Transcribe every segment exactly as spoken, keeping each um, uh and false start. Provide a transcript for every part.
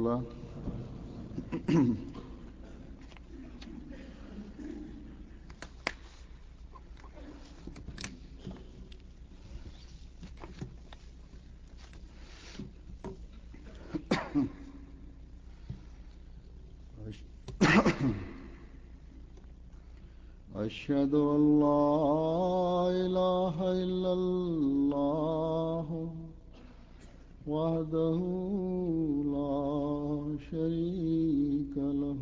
ہوگا. أشهد أن لا إله إلا الله وحده لا شريك له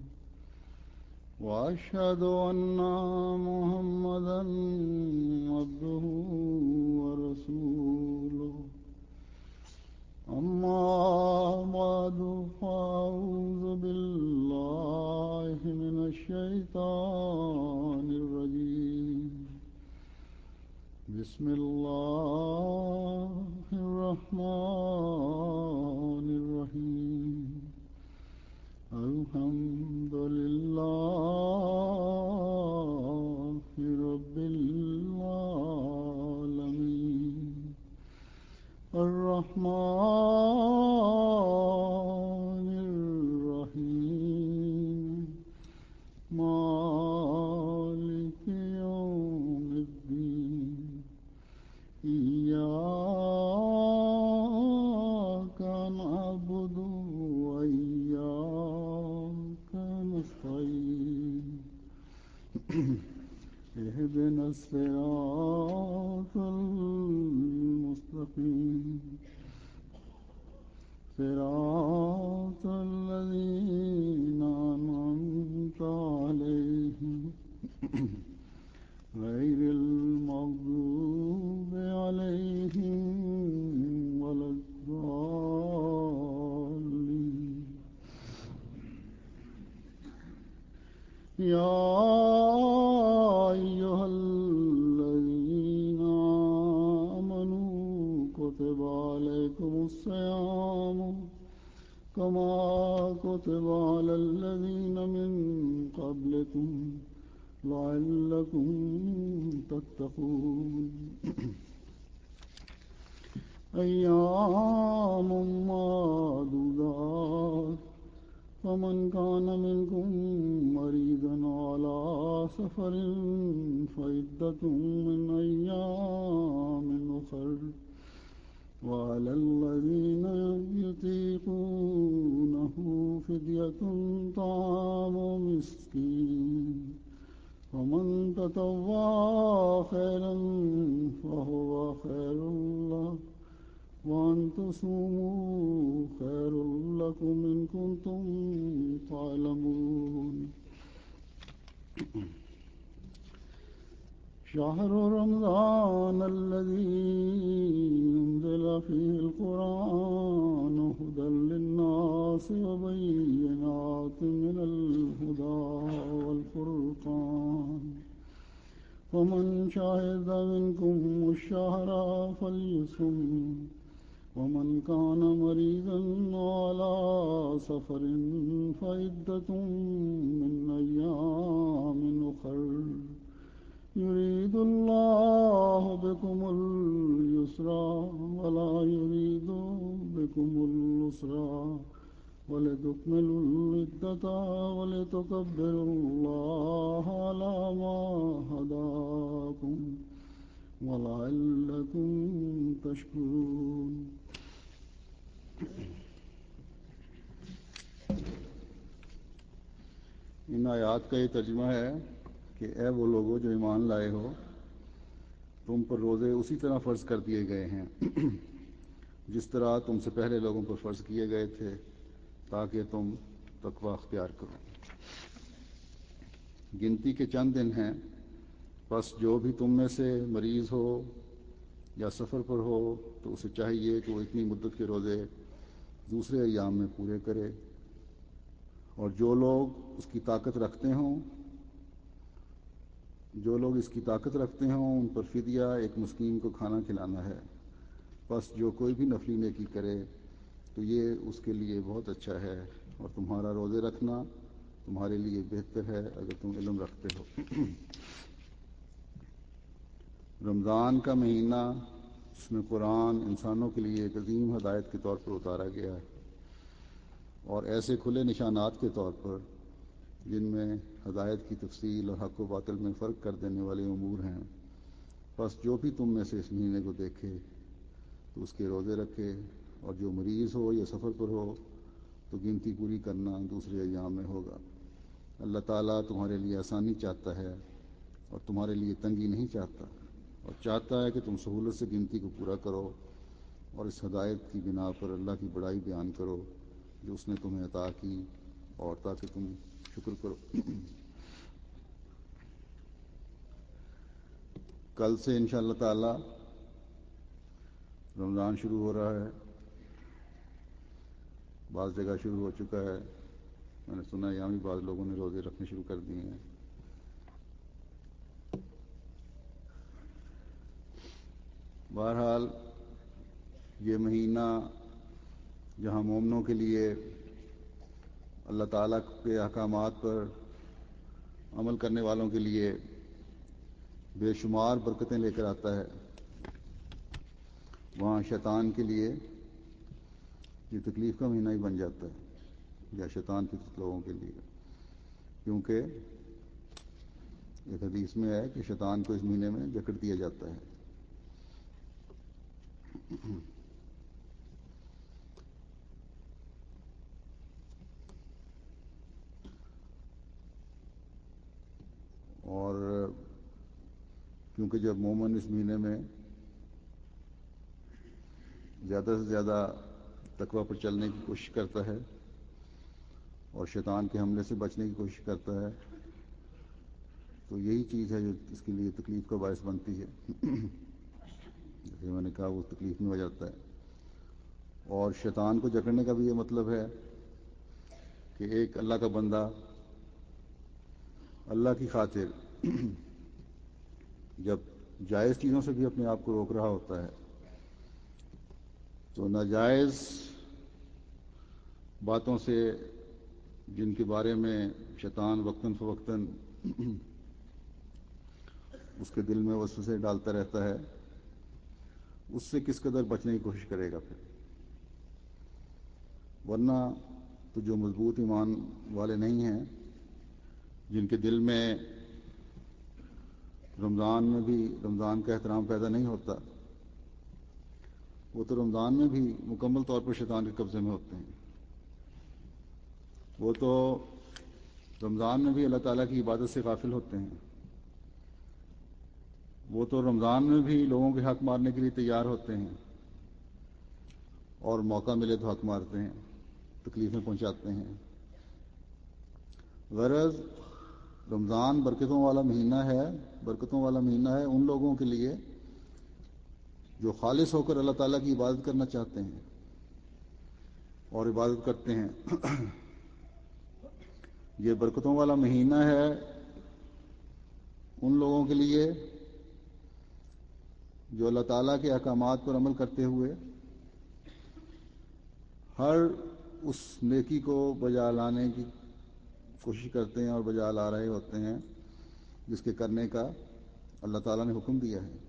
وأشهد أن محمدا عبده ورسوله. أما بعد فأعوذ بالله من الشيطان الرجيم. بسم الله الرحمن الرحيم. الحمد لله رب العالمين. الرحمن الرحيم. مالك يوم الدين. إياك نعبد وإياك نستعين. اهدنا الصراط المستقيم. صراط الذين أنعمت عليهم غير المغضوب عليهم ولا الضالين. يا أيها الذين آمنوا كتب عليكم الصيام كما كتب على الذين من قبلكم لعلكم تتقون. أيام معدودات. فمن كان منكم مريضا على سفر فعدة من أيام أخر. وعلى الذين يطيقونه فدية طعام مسكين. ومن تطوع خيرا فهو خير له وأن تصوموا خير لكم إن كنتم تعلمون. شهر رمضان الذي أنزل فيه القرآن هدى للناس وبينات من الهدى والفرقان. فمن شهد منكم الشهر فليصم. ومن كان مريضا على سفر فعدة من أيام أخر. يريد الله بكم اليسر ولا يريد بكم العسر ولتكملوا العدة ولتكبروا الله على ما هداكم وَلَعَلَّكُمْ تَشْكُرُونَ. ان آیات کا یہ ترجمہ ہے کہ اے وہ لوگو جو ایمان لائے ہو، تم پر روزے اسی طرح فرض کر دیے گئے ہیں جس طرح تم سے پہلے لوگوں پر فرض کیے گئے تھے، تاکہ تم تقوی اختیار کرو. گنتی کے چند دن ہیں، بس جو بھی تم میں سے مریض ہو یا سفر پر ہو تو اسے چاہیے کہ وہ اتنی مدت کے روزے دوسرے ایام میں پورے کرے، اور جو لوگ اس کی طاقت رکھتے ہوں جو لوگ اس کی طاقت رکھتے ہوں ان پر فدیہ ایک مسکین کو کھانا کھلانا ہے. بس جو کوئی بھی نفلی نیکی کرے تو یہ اس کے لیے بہت اچھا ہے، اور تمہارا روزے رکھنا تمہارے لیے بہتر ہے اگر تم علم رکھتے ہو. رمضان کا مہینہ جس میں قرآن انسانوں کے لیے ایک عظیم ہدایت کے طور پر اتارا گیا ہے، اور ایسے کھلے نشانات کے طور پر جن میں ہدایت کی تفصیل اور حق و باطل میں فرق کر دینے والے امور ہیں۔ بس جو بھی تم میں سے اس مہینے کو دیکھے تو اس کے روزے رکھے، اور جو مریض ہو یا سفر پر ہو تو گنتی پوری کرنا دوسرے ایام میں ہوگا۔ اللہ تعالیٰ تمہارے لیے آسانی چاہتا ہے اور تمہارے لیے تنگی نہیں چاہتا، اور چاہتا ہے کہ تم سہولت سے گنتی کو پورا کرو اور اس ہدایت کی بنا پر اللہ کی بڑائی بیان کرو جو اس نے تمہیں عطا کی، اور تاکہ تم شکر کرو۔ کل سے انشاءاللہ تعالی رمضان شروع ہو رہا ہے، بعض جگہ شروع ہو چکا ہے، میں نے سنا یہاں بھی بعض لوگوں نے روزے رکھنے شروع کر دیے ہیں۔ بہرحال یہ مہینہ جہاں مومنوں کے لیے اللہ تعالیٰ کے احکامات پر عمل کرنے والوں کے لیے بے شمار برکتیں لے کر آتا ہے، وہاں شیطان کے لیے یہ تکلیف کا مہینہ ہی بن جاتا ہے، یا شیطان کے لوگوں کے لیے، کیونکہ ایک حدیث میں ہے کہ شیطان کو اس مہینے میں جکڑ دیا جاتا ہے۔ اور کیونکہ جب مومن اس مہینے میں زیادہ سے زیادہ تقوی پر چلنے کی کوشش کرتا ہے اور شیطان کے حملے سے بچنے کی کوشش کرتا ہے، تو یہی چیز ہے جو اس کے لیے تکلیف کا باعث بنتی ہے۔ جیسے میں نے کہا وہ تکلیف میں ہو جاتا ہے، اور شیطان کو جکڑنے کا بھی یہ مطلب ہے کہ ایک اللہ کا بندہ اللہ کی خاطر جب جائز چیزوں سے بھی اپنے آپ کو روک رہا ہوتا ہے تو ناجائز باتوں سے جن کے بارے میں شیطان وقتاً فوقتاً اس کے دل میں وسوسے ڈالتا رہتا ہے، اس سے کس قدر بچنے کی کوشش کرے گا پھر۔ ورنہ تو جو مضبوط ایمان والے نہیں ہیں، جن کے دل میں رمضان میں بھی رمضان کا احترام پیدا نہیں ہوتا، وہ تو رمضان میں بھی مکمل طور پر شیطان کے قبضے میں ہوتے ہیں۔ وہ تو رمضان میں بھی اللہ تعالیٰ کی عبادت سے غافل ہوتے ہیں، وہ تو رمضان میں بھی لوگوں کے حق مارنے کے لیے تیار ہوتے ہیں، اور موقع ملے تو حق مارتے ہیں، تکلیفیں پہنچاتے ہیں۔ غرض رمضان برکتوں والا مہینہ ہے، برکتوں والا مہینہ ہے ان لوگوں کے لیے جو خالص ہو کر اللہ تعالیٰ کی عبادت کرنا چاہتے ہیں اور عبادت کرتے ہیں۔ یہ برکتوں والا مہینہ ہے ان لوگوں کے لیے جو اللہ تعالیٰ کے احکامات پر عمل کرتے ہوئے ہر اس نیکی کو بجا لانے کی کوشش کرتے ہیں اور بجا لا رہے ہوتے ہیں جس کے کرنے کا اللہ تعالیٰ نے حکم دیا ہے،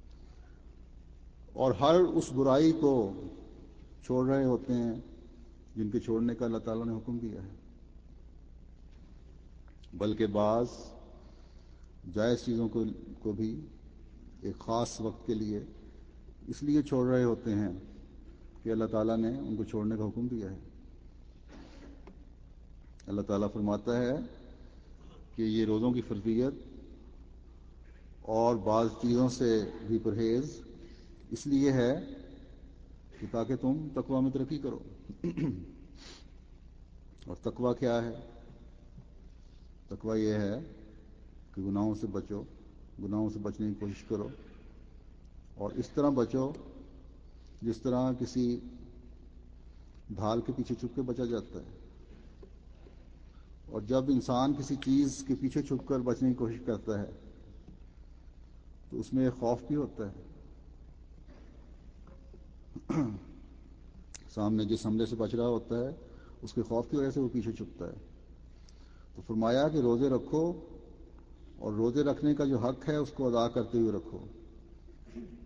اور ہر اس برائی کو چھوڑ رہے ہوتے ہیں جن کے چھوڑنے کا اللہ تعالیٰ نے حکم دیا ہے، بلکہ بعض جائز چیزوں کو کو بھی ایک خاص وقت کے لیے اس لیے چھوڑ رہے ہوتے ہیں کہ اللہ تعالیٰ نے ان کو چھوڑنے کا حکم دیا ہے۔ اللہ تعالیٰ فرماتا ہے کہ یہ روزوں کی فرضیت اور بعض چیزوں سے بھی پرہیز اس لیے ہے کہ تاکہ تم تقوی میں ترقی کرو۔ اور تقوی کیا ہے؟ تقوی یہ ہے کہ گناہوں سے بچو، گناہوں سے بچنے کی کوشش کرو، اور اس طرح بچو جس طرح کسی ڈھال کے پیچھے چھپ کے بچا جاتا ہے۔ اور جب انسان کسی چیز کے پیچھے چھپ کر بچنے کی کوشش کرتا ہے تو اس میں ایک خوف بھی ہوتا ہے، سامنے جس حملے سے بچ رہا ہوتا ہے اس کے خوف کی وجہ سے وہ پیچھے چھپتا ہے۔ تو فرمایا کہ روزے رکھو، اور روزے رکھنے کا جو حق ہے اس کو ادا کرتے ہوئے رکھو،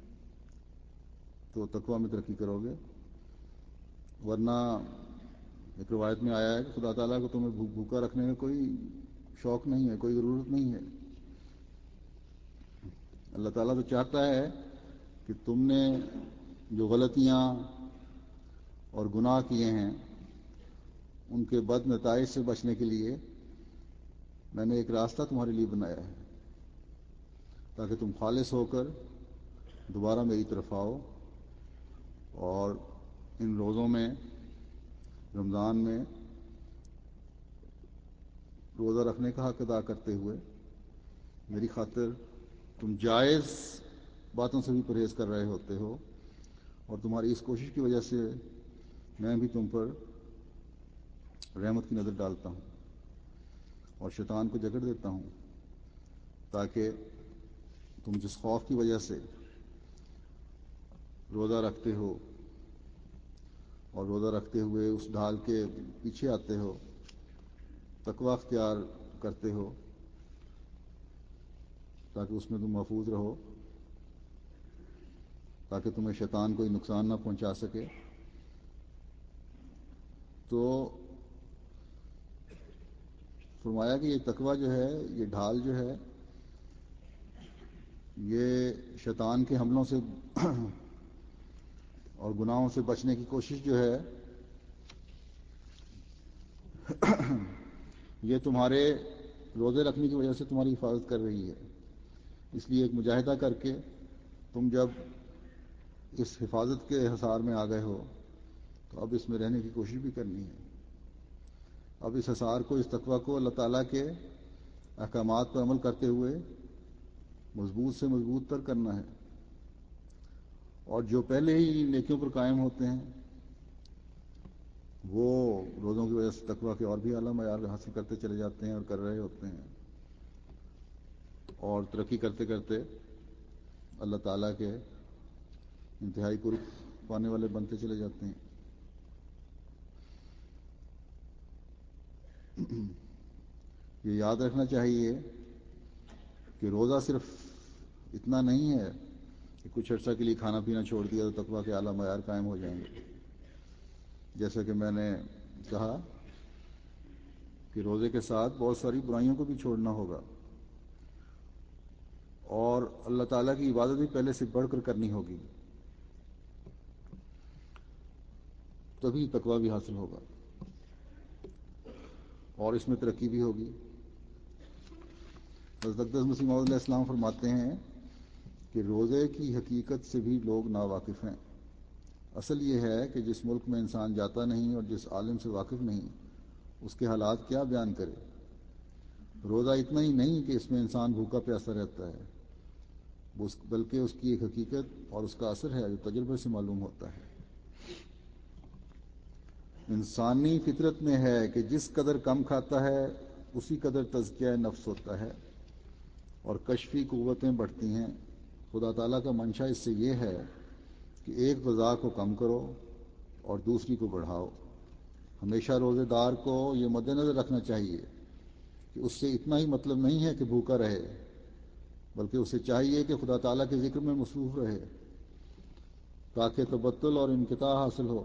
تو تقوی میں ترقی کرو گے۔ ورنہ ایک روایت میں آیا ہے کہ خدا تعالیٰ کو تمہیں بھوکا رکھنے کا کوئی شوق نہیں ہے، کوئی ضرورت نہیں ہے۔ اللہ تعالیٰ تو چاہتا ہے کہ تم نے جو غلطیاں اور گناہ کیے ہیں ان کے بد نتائج سے بچنے کے لیے میں نے ایک راستہ تمہارے لیے بنایا ہے، تاکہ تم خالص ہو کر دوبارہ میری طرف آؤ اور ان روزوں میں، رمضان میں روزہ رکھنے کا حق ادا کرتے ہوئے میری خاطر تم جائز باتوں سے بھی پرہیز کر رہے ہوتے ہو، اور تمہاری اس کوشش کی وجہ سے میں بھی تم پر رحمت کی نظر ڈالتا ہوں اور شیطان کو جکڑ دیتا ہوں، تاکہ تم جس خوف کی وجہ سے روزہ رکھتے ہو اور روزہ رکھتے ہوئے اس ڈھال کے پیچھے آتے ہو، تقوی اختیار کرتے ہو تاکہ اس میں تم محفوظ رہو، تاکہ تمہیں شیطان کوئی نقصان نہ پہنچا سکے، تو فرمایا کہ یہ تقوی جو ہے، یہ ڈھال جو ہے، یہ شیطان کے حملوں سے اور گناہوں سے بچنے کی کوشش جو ہے، یہ تمہارے روزے رکھنے کی وجہ سے تمہاری حفاظت کر رہی ہے۔ اس لیے ایک مجاہدہ کر کے تم جب اس حفاظت کے حصار میں آ گئے ہو تو اب اس میں رہنے کی کوشش بھی کرنی ہے۔ اب اس حصار کو، اس تقوی کو اللہ تعالیٰ کے احکامات پر عمل کرتے ہوئے مضبوط سے مضبوط تر کرنا ہے، اور جو پہلے ہی نیکیوں پر قائم ہوتے ہیں وہ روزوں کی وجہ سے تقوی کے اور بھی اعلیٰ معیار حاصل کرتے چلے جاتے ہیں اور کر رہے ہوتے ہیں، اور ترقی کرتے کرتے اللہ تعالیٰ کے انتہائی قرب پانے والے بنتے چلے جاتے ہیں۔ یہ یاد رکھنا چاہیے کہ روزہ صرف اتنا نہیں ہے کہ کچھ عرصہ کے لیے کھانا پینا چھوڑ دیا تو تقویٰ کے اعلیٰ معیار قائم ہو جائیں گے۔ جیسا کہ میں نے کہا کہ روزے کے ساتھ بہت ساری برائیوں کو بھی چھوڑنا ہوگا، اور اللہ تعالیٰ کی عبادت بھی پہلے سے بڑھ کر کرنی ہوگی، تبھی تقویٰ بھی حاصل ہوگا اور اس میں ترقی بھی ہوگی۔ حضرت اقدس مسیح موعود علیہ السلام فرماتے ہیں کہ روزے کی حقیقت سے بھی لوگ ناواقف ہیں۔ اصل یہ ہے کہ جس ملک میں انسان جاتا نہیں اور جس عالم سے واقف نہیں، اس کے حالات کیا بیان کرے۔ روزہ اتنا ہی نہیں کہ اس میں انسان بھوکا پیاسا رہتا ہے، بلکہ اس کی ایک حقیقت اور اس کا اثر ہے جو تجربے سے معلوم ہوتا ہے۔ انسانی فطرت میں ہے کہ جس قدر کم کھاتا ہے اسی قدر تزکیہ نفس ہوتا ہے اور کشفی قوتیں بڑھتی ہیں۔ خدا تعالیٰ کا منشا اس سے یہ ہے کہ ایک غذا کو کم کرو اور دوسری کو بڑھاؤ۔ ہمیشہ روزے دار کو یہ مد نظر رکھنا چاہیے کہ اس سے اتنا ہی مطلب نہیں ہے کہ بھوکا رہے، بلکہ اسے چاہیے کہ خدا تعالیٰ کے ذکر میں مصروف رہے تاکہ تبتل اور انقطاع حاصل ہو،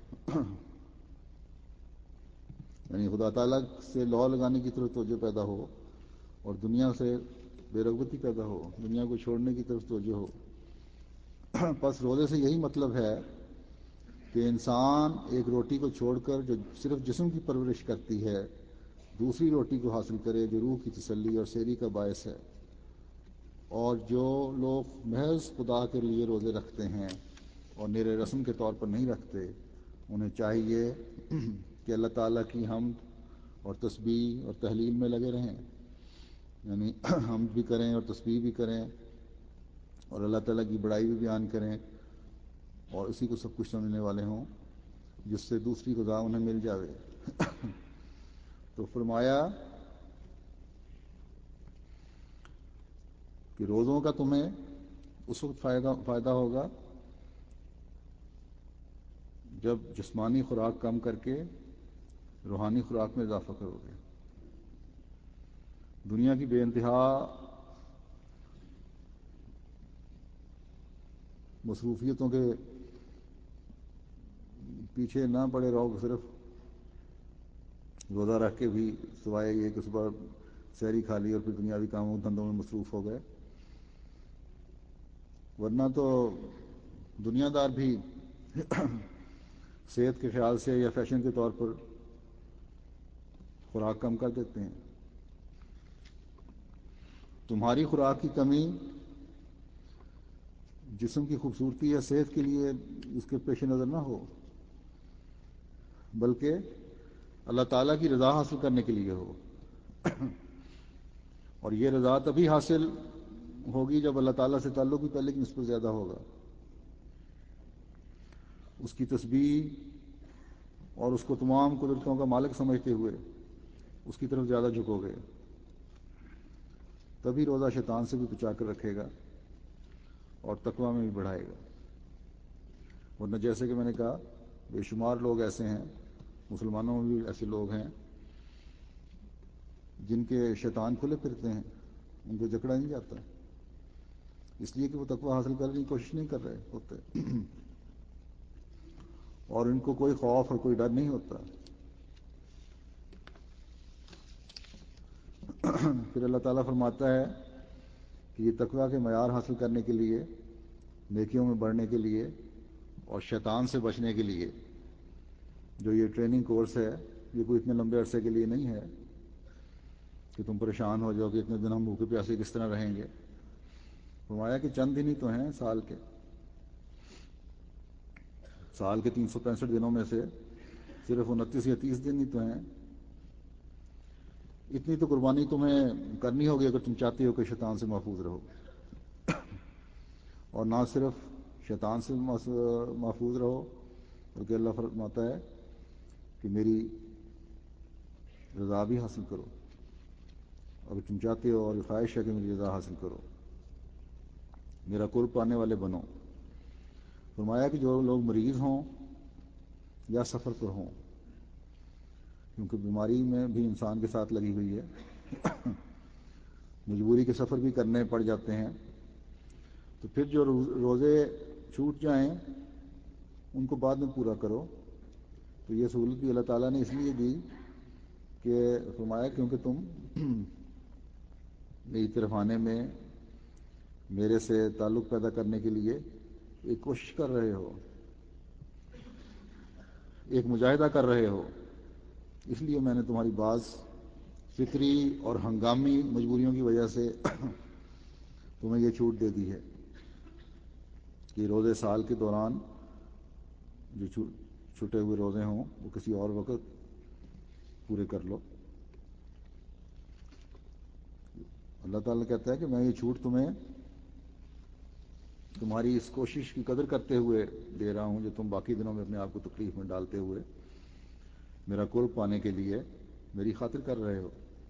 یعنی خدا تعالیٰ سے لو لگانے کی طرف توجہ پیدا ہو اور دنیا سے بے رغبتی پیدا ہو، دنیا کو چھوڑنے کی طرف توجہ ہو۔ پس روزے سے یہی مطلب ہے کہ انسان ایک روٹی کو چھوڑ کر جو صرف جسم کی پرورش کرتی ہے، دوسری روٹی کو حاصل کرے جو روح کی تسلی اور سیری کا باعث ہے۔ اور جو لوگ محض خدا کے لیے روزے رکھتے ہیں اور نیر رسم کے طور پر نہیں رکھتے، انہیں چاہیے کہ اللہ تعالیٰ کی حمد اور تسبیح اور تحلیل میں لگے رہیں، یعنی حمد بھی کریں اور تسبیح بھی کریں اور اللہ تعالیٰ کی بڑائی بھی بیان کریں، اور اسی کو سب کچھ سمجھنے والے ہوں جس سے دوسری غذا انہیں مل جاوے۔ تو فرمایا کہ روزوں کا تمہیں اس وقت فائدہ فائدہ ہوگا جب جسمانی خوراک کم کر کے روحانی خوراک میں اضافہ کرو گے۔ دنیا کی بے انتہا مصروفیتوں کے پیچھے نہ پڑے رہو، صرف روزہ رکھ کے بھی سوائے یہ کہ صبح سحری کھا لی اور پھر دنیاوی کاموں دھندوں میں مصروف ہو گئے. ورنہ تو دنیا دار بھی صحت کے خیال سے یا فیشن کے طور پر خوراک کم کر دیتے ہیں. تمہاری خوراک کی کمی جسم کی خوبصورتی یا صحت کے لیے اس کے پیش نظر نہ ہو، بلکہ اللہ تعالیٰ کی رضا حاصل کرنے کے لیے ہو. اور یہ رضا تبھی حاصل ہوگی جب اللہ تعالیٰ سے تعلق بھی پہلے کی نسبت زیادہ ہوگا. اس کی تسبیح اور اس کو تمام قدرتوں کا مالک سمجھتے ہوئے اس کی طرف زیادہ جھکو گے، تبھی روزہ شیطان سے بھی بچا کر رکھے گا اور تقویٰ میں بھی بڑھائے گا. ورنہ جیسے کہ میں نے کہا بے شمار لوگ ایسے ہیں، مسلمانوں میں بھی ایسے لوگ ہیں جن کے شیطان کھلے پھرتے ہیں، ان کو جکڑا نہیں جاتا، اس لیے کہ وہ تقویٰ حاصل کرنے کی کوشش نہیں کر رہے ہوتے اور ان کو کوئی خوف اور کوئی ڈر نہیں ہوتا. پھر اللہ تعالیٰ فرماتا ہے کہ یہ تقویٰ کے معیار حاصل کرنے کے لیے، نیکیوں میں بڑھنے کے لیے اور شیطان سے بچنے کے لیے جو یہ ٹریننگ کورس ہے، یہ کوئی اتنے لمبے عرصے کے لیے نہیں ہے کہ تم پریشان ہو جاؤ کہ اتنے دن ہم بھوکے پیاسے کس طرح رہیں گے. فرمایا کہ چند دن ہی تو ہیں سال کے، سال کے تین سو پینسٹھ دنوں میں سے صرف انتیس یا تیس دن ہی تو ہیں. اتنی تو قربانی تمہیں کرنی ہوگی اگر تم چاہتے ہو کہ شیطان سے محفوظ رہو. اور نہ صرف شیطان سے محفوظ رہو بلکہ اللہ فرماتا ہے کہ میری رضا بھی حاصل کرو. اگر تم چاہتے ہو اور یہ خواہش ہے کہ میری رضا حاصل کرو، میرا قرب پانے والے بنو. فرمایا کہ جو لوگ مریض ہوں یا سفر پر ہوں، کیونکہ بیماری میں بھی انسان کے ساتھ لگی ہوئی ہے، مجبوری کے سفر بھی کرنے پڑ جاتے ہیں، تو پھر جو روزے چھوٹ جائیں ان کو بعد میں پورا کرو. تو یہ سہولت بھی اللہ تعالیٰ نے اس لیے دی کہ فرمایا کیونکہ تم میری طرف آنے میں میرے سے تعلق پیدا کرنے کے لیے ایک کوشش کر رہے ہو، ایک مجاہدہ کر رہے ہو، اس لیے میں نے تمہاری بعض فطری اور ہنگامی مجبوریوں کی وجہ سے تمہیں یہ چھوٹ دے دی ہے کہ روزے سال کے دوران جو چھٹے ہوئے روزے ہوں وہ کسی اور وقت پورے کر لو. اللہ تعالیٰ کہتا ہے کہ میں یہ چھوٹ تمہیں تمہاری اس کوشش کی قدر کرتے ہوئے دے رہا ہوں جو تم باقی دنوں میں اپنے آپ کو تکلیف میں ڈالتے ہوئے میرا قرب پانے کے لیے میری خاطر کر رہے ہو.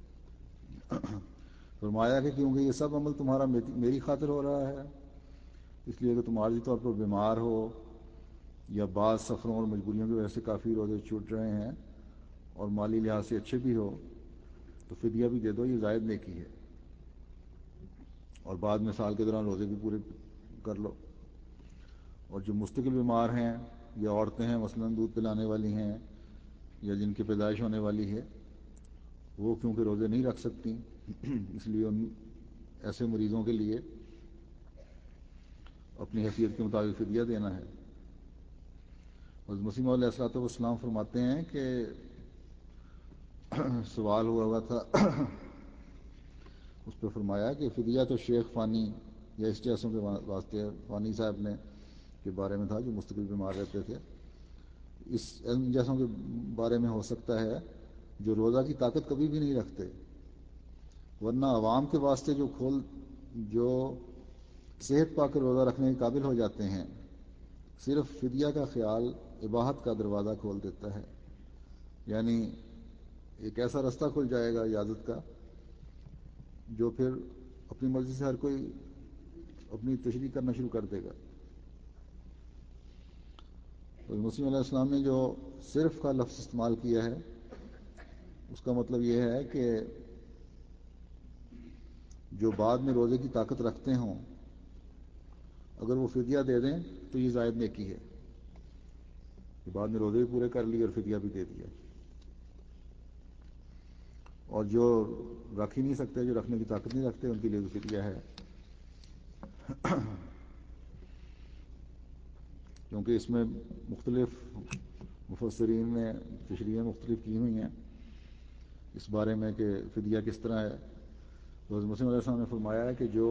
فرمایا کہ کیونکہ یہ سب عمل تمہارا میری خاطر ہو رہا ہے، اس لیے کہ تم عارضی طور پر بیمار ہو یا بعض سفروں اور مجبوریوں کی وجہ سے کافی روزے چھوٹ رہے ہیں اور مالی لحاظ سے اچھے بھی ہو، تو فدیہ بھی دے دو، یہ زائد نیکی ہے. اور بعد میں سال کے دوران روزے بھی پورے کر لو. اور جو مستقل بیمار ہیں یا عورتیں ہیں مثلاً دودھ پلانے والی ہیں یا جن کی پیدائش ہونے والی ہے، وہ کیونکہ روزے نہیں رکھ سکتی، اس لیے ان ایسے مریضوں کے لیے اپنی حیثیت کے مطابق فدیہ دینا ہے. حضرت مسیح موعود علیہ الصلوۃ والسلام فرماتے ہیں کہ سوال ہوا ہوا تھا، اس پہ فرمایا کہ فدیہ تو شیخ فانی یا اس جیسوں کے واسطے فانی صاحب نے کے بارے میں تھا جو مستقل بیمار رہتے تھے، اس ان جیسوں کے بارے میں ہو سکتا ہے جو روزہ کی طاقت کبھی بھی نہیں رکھتے. ورنہ عوام کے واسطے جو کھول جو صحت پا کر روزہ رکھنے کے قابل ہو جاتے ہیں، صرف فدیہ کا خیال اباحت کا دروازہ کھول دیتا ہے. یعنی ایک ایسا رستہ کھل جائے گا اجازت کا جو پھر اپنی مرضی سے ہر کوئی اپنی تشریح کرنا شروع کر دے گا. تو مسیح علیہ السلام نے جو صرف کا لفظ استعمال کیا ہے اس کا مطلب یہ ہے کہ جو بعد میں روزے کی طاقت رکھتے ہوں اگر وہ فدیہ دے دیں تو یہ زائد نیکی ہے کہ بعد میں روزے بھی پورے کر لیے اور فدیہ بھی دے دیا. اور جو رکھ ہی نہیں سکتے، جو رکھنے کی طاقت نہیں رکھتے، ان کے لیے فدیہ ہے، کیونکہ اس میں مختلف مفسرین نے تشریحیں مختلف کی ہوئی ہیں اس بارے میں کہ فدیہ کس طرح ہے۔ تو حضرت مسلم علیہ السلام نے فرمایا ہے کہ جو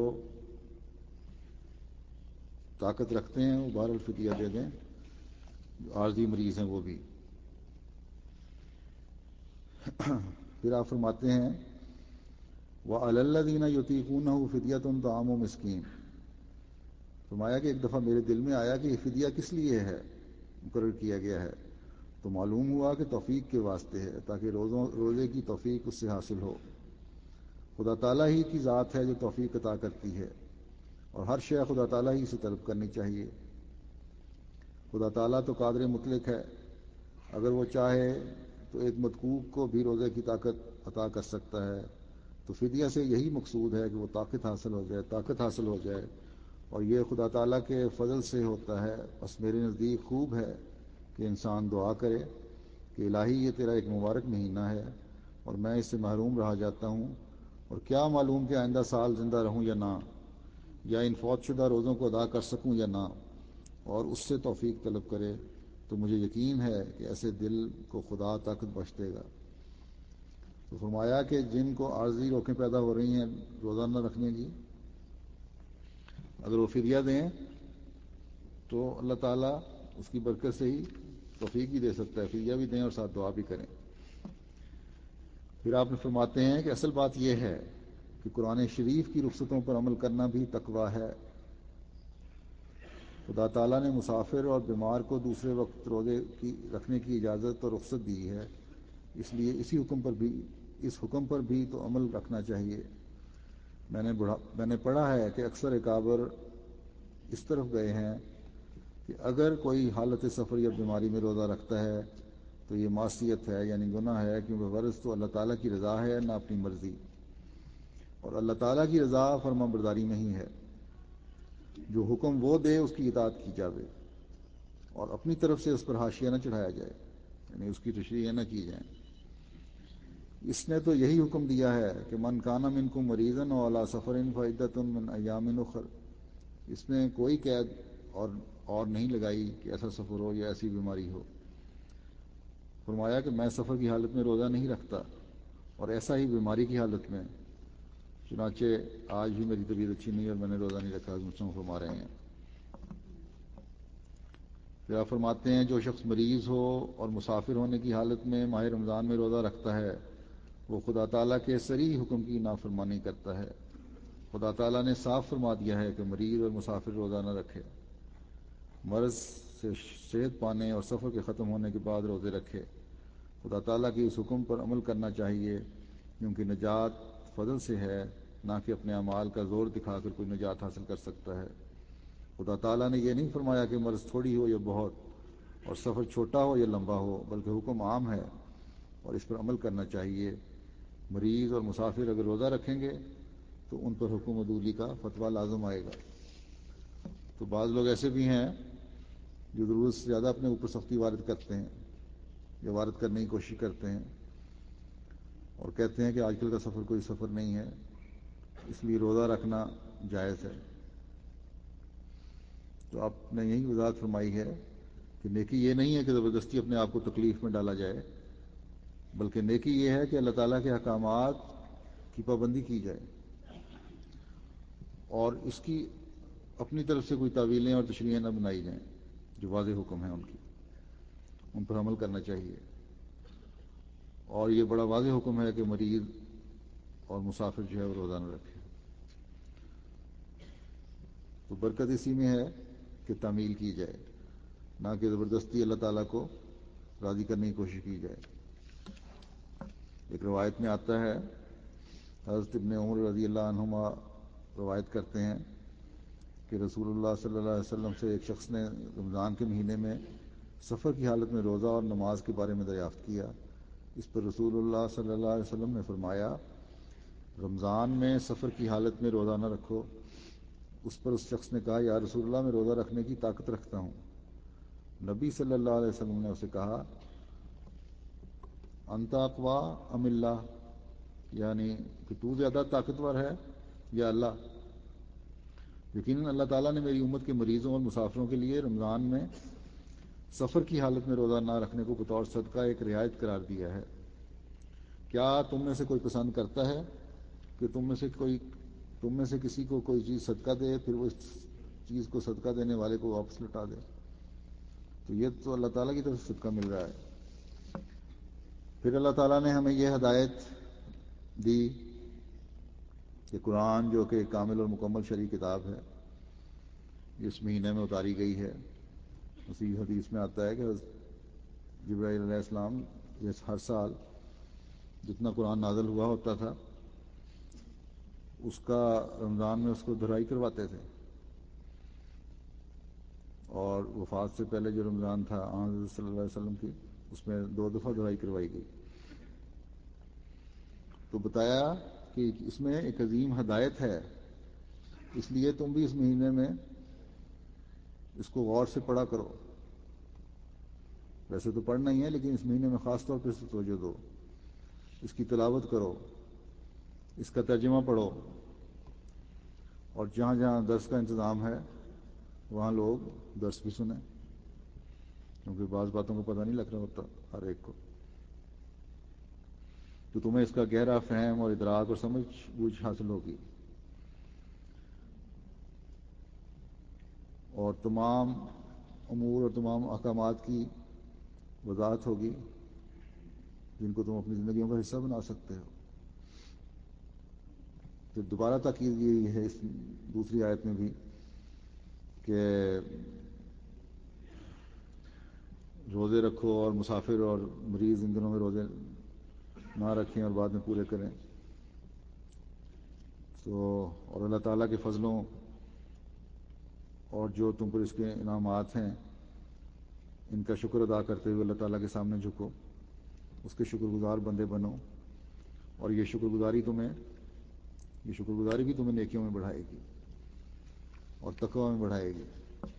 طاقت رکھتے ہیں وہ بہر الفدیہ دے دیں، جو عارضی مریض ہیں وہ بھی۔ پھر آپ فرماتے ہیں وَعَلَى الَّذِينَ يُطِيقُونَهُ فِدْيَةٌ طَعَامُ مِسْكِينٍ، فرمایا کہ ایک دفعہ میرے دل میں آیا کہ یہ فدیہ کس لیے ہے مقرر کیا گیا ہے، تو معلوم ہوا کہ توفیق کے واسطے ہے، تاکہ روزوں روزے کی توفیق اس سے حاصل ہو۔ خدا تعالیٰ ہی کی ذات ہے جو توفیق عطا کرتی ہے، اور ہر شے خدا تعالیٰ ہی سے طلب کرنی چاہیے۔ خدا تعالیٰ تو قادر مطلق ہے، اگر وہ چاہے تو ایک مدکوک کو بھی روزے کی طاقت عطا کر سکتا ہے۔ تو فدیہ سے یہی مقصود ہے کہ وہ طاقت حاصل ہو جائے طاقت حاصل ہو جائے اور یہ خدا تعالیٰ کے فضل سے ہوتا ہے۔ بس میرے نزدیک خوب ہے کہ انسان دعا کرے کہ الہی یہ تیرا ایک مبارک مہینہ ہے اور میں اس سے محروم رہا جاتا ہوں، اور کیا معلوم کہ آئندہ سال زندہ رہوں یا نہ، یا ان فوت شدہ روزوں کو ادا کر سکوں یا نہ، اور اس سے توفیق طلب کرے۔ تو مجھے یقین ہے کہ ایسے دل کو خدا طاقت بخش دے گا۔ تو فرمایا کہ جن کو عارضی روکیں پیدا ہو رہی ہیں روزہ نہ رکھنے کی، اگر وہ فدیہ دیں تو اللہ تعالیٰ اس کی برکت سے ہی توفیق بھی دے سکتا ہے، فدیہ بھی دیں اور ساتھ دعا بھی کریں۔ پھر آپ نے فرماتے ہیں کہ اصل بات یہ ہے کہ قرآن شریف کی رخصتوں پر عمل کرنا بھی تقویٰ ہے۔ خدا تعالیٰ نے مسافر اور بیمار کو دوسرے وقت روزے کی رکھنے کی اجازت اور رخصت دی ہے، اس لیے اسی حکم پر بھی اس حکم پر بھی تو عمل رکھنا چاہیے۔ میں نے بڑھا میں نے پڑھا ہے کہ اکثر اکابر اس طرف گئے ہیں کہ اگر کوئی حالت سفر یا بیماری میں روزہ رکھتا ہے تو یہ معصیت ہے، یعنی گناہ ہے، کیونکہ غرض تو اللہ تعالیٰ کی رضا ہے نہ اپنی مرضی، اور اللہ تعالیٰ کی رضا فرما برداری میں ہی ہے۔ جو حکم وہ دے اس کی اطاعت کی جاوے اور اپنی طرف سے اس پر حاشیہ نہ چڑھایا جائے، یعنی اس کی تشریح نہ کی جائیں۔ اس نے تو یہی حکم دیا ہے کہ من کان منکم مریضا او علی سفر فعدۃ من ایام اخر، اس میں کوئی قید اور اور نہیں لگائی کہ ایسا سفر ہو یا ایسی بیماری ہو۔ فرمایا کہ میں سفر کی حالت میں روزہ نہیں رکھتا اور ایسا ہی بیماری کی حالت میں، چنانچہ آج بھی میری طبیعت اچھی نہیں اور میں نے روزہ نہیں رکھا، مسلم فرما رہے ہیں۔ پھر آپ فرماتے ہیں جو شخص مریض ہو اور مسافر ہونے کی حالت میں ماہ رمضان میں روزہ رکھتا ہے وہ خدا تعالیٰ کے صریح حکم کی نافرمانی کرتا ہے۔ خدا تعالیٰ نے صاف فرما دیا ہے کہ مریض اور مسافر روزہ نہ رکھے، مرض سے صحت پانے اور سفر کے ختم ہونے کے بعد روزے رکھے۔ خدا تعالیٰ کی اس حکم پر عمل کرنا چاہیے، کیونکہ نجات فضل سے ہے، نہ کہ اپنے اعمال کا زور دکھا کر کوئی نجات حاصل کر سکتا ہے۔ خدا تعالیٰ نے یہ نہیں فرمایا کہ مرض تھوڑی ہو یا بہت، اور سفر چھوٹا ہو یا لمبا ہو، بلکہ حکم عام ہے اور اس پر عمل کرنا چاہیے۔ مریض اور مسافر اگر روزہ رکھیں گے تو ان پر حکم عدولی کا فتویٰ لازم آئے گا۔ تو بعض لوگ ایسے بھی ہیں جو ضرورت سے زیادہ اپنے اوپر سختی وارد کرتے ہیں یا وارد کرنے کی کوشش کرتے ہیں اور کہتے ہیں کہ آج کل کا سفر کوئی سفر نہیں ہے، اس لیے روزہ رکھنا جائز ہے۔ تو آپ نے یہی وضاحت فرمائی ہے کہ نیکی یہ نہیں ہے کہ زبردستی اپنے آپ کو تکلیف میں ڈالا جائے، بلکہ نیکی یہ ہے کہ اللہ تعالیٰ کے احکامات کی پابندی کی جائے اور اس کی اپنی طرف سے کوئی تعویلیں اور تشریحیں نہ بنائی جائیں، جو واضح حکم ہیں ان کی ان پر عمل کرنا چاہیے۔ اور یہ بڑا واضح حکم ہے کہ مریض اور مسافر جو ہے وہ روزہ نہ رکھے۔ تو برکت اسی میں ہے کہ تعمیل کی جائے، نہ کہ زبردستی اللہ تعالیٰ کو راضی کرنے کی کوشش کی جائے۔ ایک روایت میں آتا ہے، حضرت ابن عمر رضی اللہ عنہما روایت کرتے ہیں کہ رسول اللہ صلی اللہ علیہ وسلم سے ایک شخص نے رمضان کے مہینے میں سفر کی حالت میں روزہ اور نماز کے بارے میں دریافت کیا۔ اس پر رسول اللہ صلی اللہ علیہ وسلم نے فرمایا، رمضان میں سفر کی حالت میں روزہ نہ رکھو۔ اس پر اس شخص نے کہا، یا رسول اللہ میں روزہ رکھنے کی طاقت رکھتا ہوں۔ نبی صلی اللہ علیہ وسلم نے اسے کہا، انت اقوا ام اللہ، یعنی کہ تو زیادہ طاقتور ہے یا اللہ؟ یقیناً اللہ تعالیٰ نے میری امت کے مریضوں اور مسافروں کے لیے رمضان میں سفر کی حالت میں روزہ نہ رکھنے کو بطور صدقہ ایک رعایت قرار دیا ہے۔ کیا تم میں سے کوئی پسند کرتا ہے کہ تم میں سے کوئی تم میں سے کسی کو کوئی چیز صدقہ دے، پھر وہ اس چیز کو صدقہ دینے والے کو واپس لوٹا دے؟ تو یہ تو اللہ تعالیٰ کی طرف سے صدقہ مل رہا ہے۔ پھر اللہ تعالیٰ نے ہمیں یہ ہدایت دی کہ قرآن جو کہ کامل اور مکمل شرعی کتاب ہے، اس مہینے میں اتاری گئی ہے۔ اسی حدیث میں آتا ہے کہ جبرائیل علیہ السلام یہ ہر سال جتنا قرآن نازل ہوا ہوتا تھا اس کا رمضان میں اس کو دہرائی کرواتے تھے، اور وفات سے پہلے جو رمضان تھا آن صلی اللہ علیہ وسلم کی، اس میں دو دفعہ دہرائی کروائی گئی۔ تو بتایا کہ اس میں ایک عظیم ہدایت ہے، اس لیے تم بھی اس مہینے میں اس کو غور سے پڑھا کرو۔ ویسے تو پڑھنا ہی ہے، لیکن اس مہینے میں خاص طور پہ توجہ دو، اس کی تلاوت کرو، اس کا ترجمہ پڑھو، اور جہاں جہاں درس کا انتظام ہے وہاں لوگ درس بھی سنیں، کیونکہ بعض باتوں کو پتہ نہیں لگ رہا ہوتا ہر ایک کو، تو تمہیں اس کا گہرا فہم اور ادراک اور سمجھ بوجھ حاصل ہوگی، اور تمام امور اور تمام احکامات کی وضاحت ہوگی جن کو تم اپنی زندگیوں کا حصہ بنا سکتے ہو۔ پھر دوبارہ تاکید کی ہے اس دوسری آیت میں بھی کہ روزے رکھو، اور مسافر اور مریض ان دنوں میں روزے نہ رکھیں اور بعد میں پورے کریں۔ تو اور اللہ تعالیٰ کے فضلوں اور جو تم پر اس کے انعامات ہیں ان کا شکر ادا کرتے ہوئے اللہ تعالیٰ کے سامنے جھکو، اس کے شکر گزار بندے بنو، اور یہ شکر گزاری تمہیں یہ شکر گزاری بھی تمہیں نیکیوں میں بڑھائے گی اور تقوی میں بڑھائے گی۔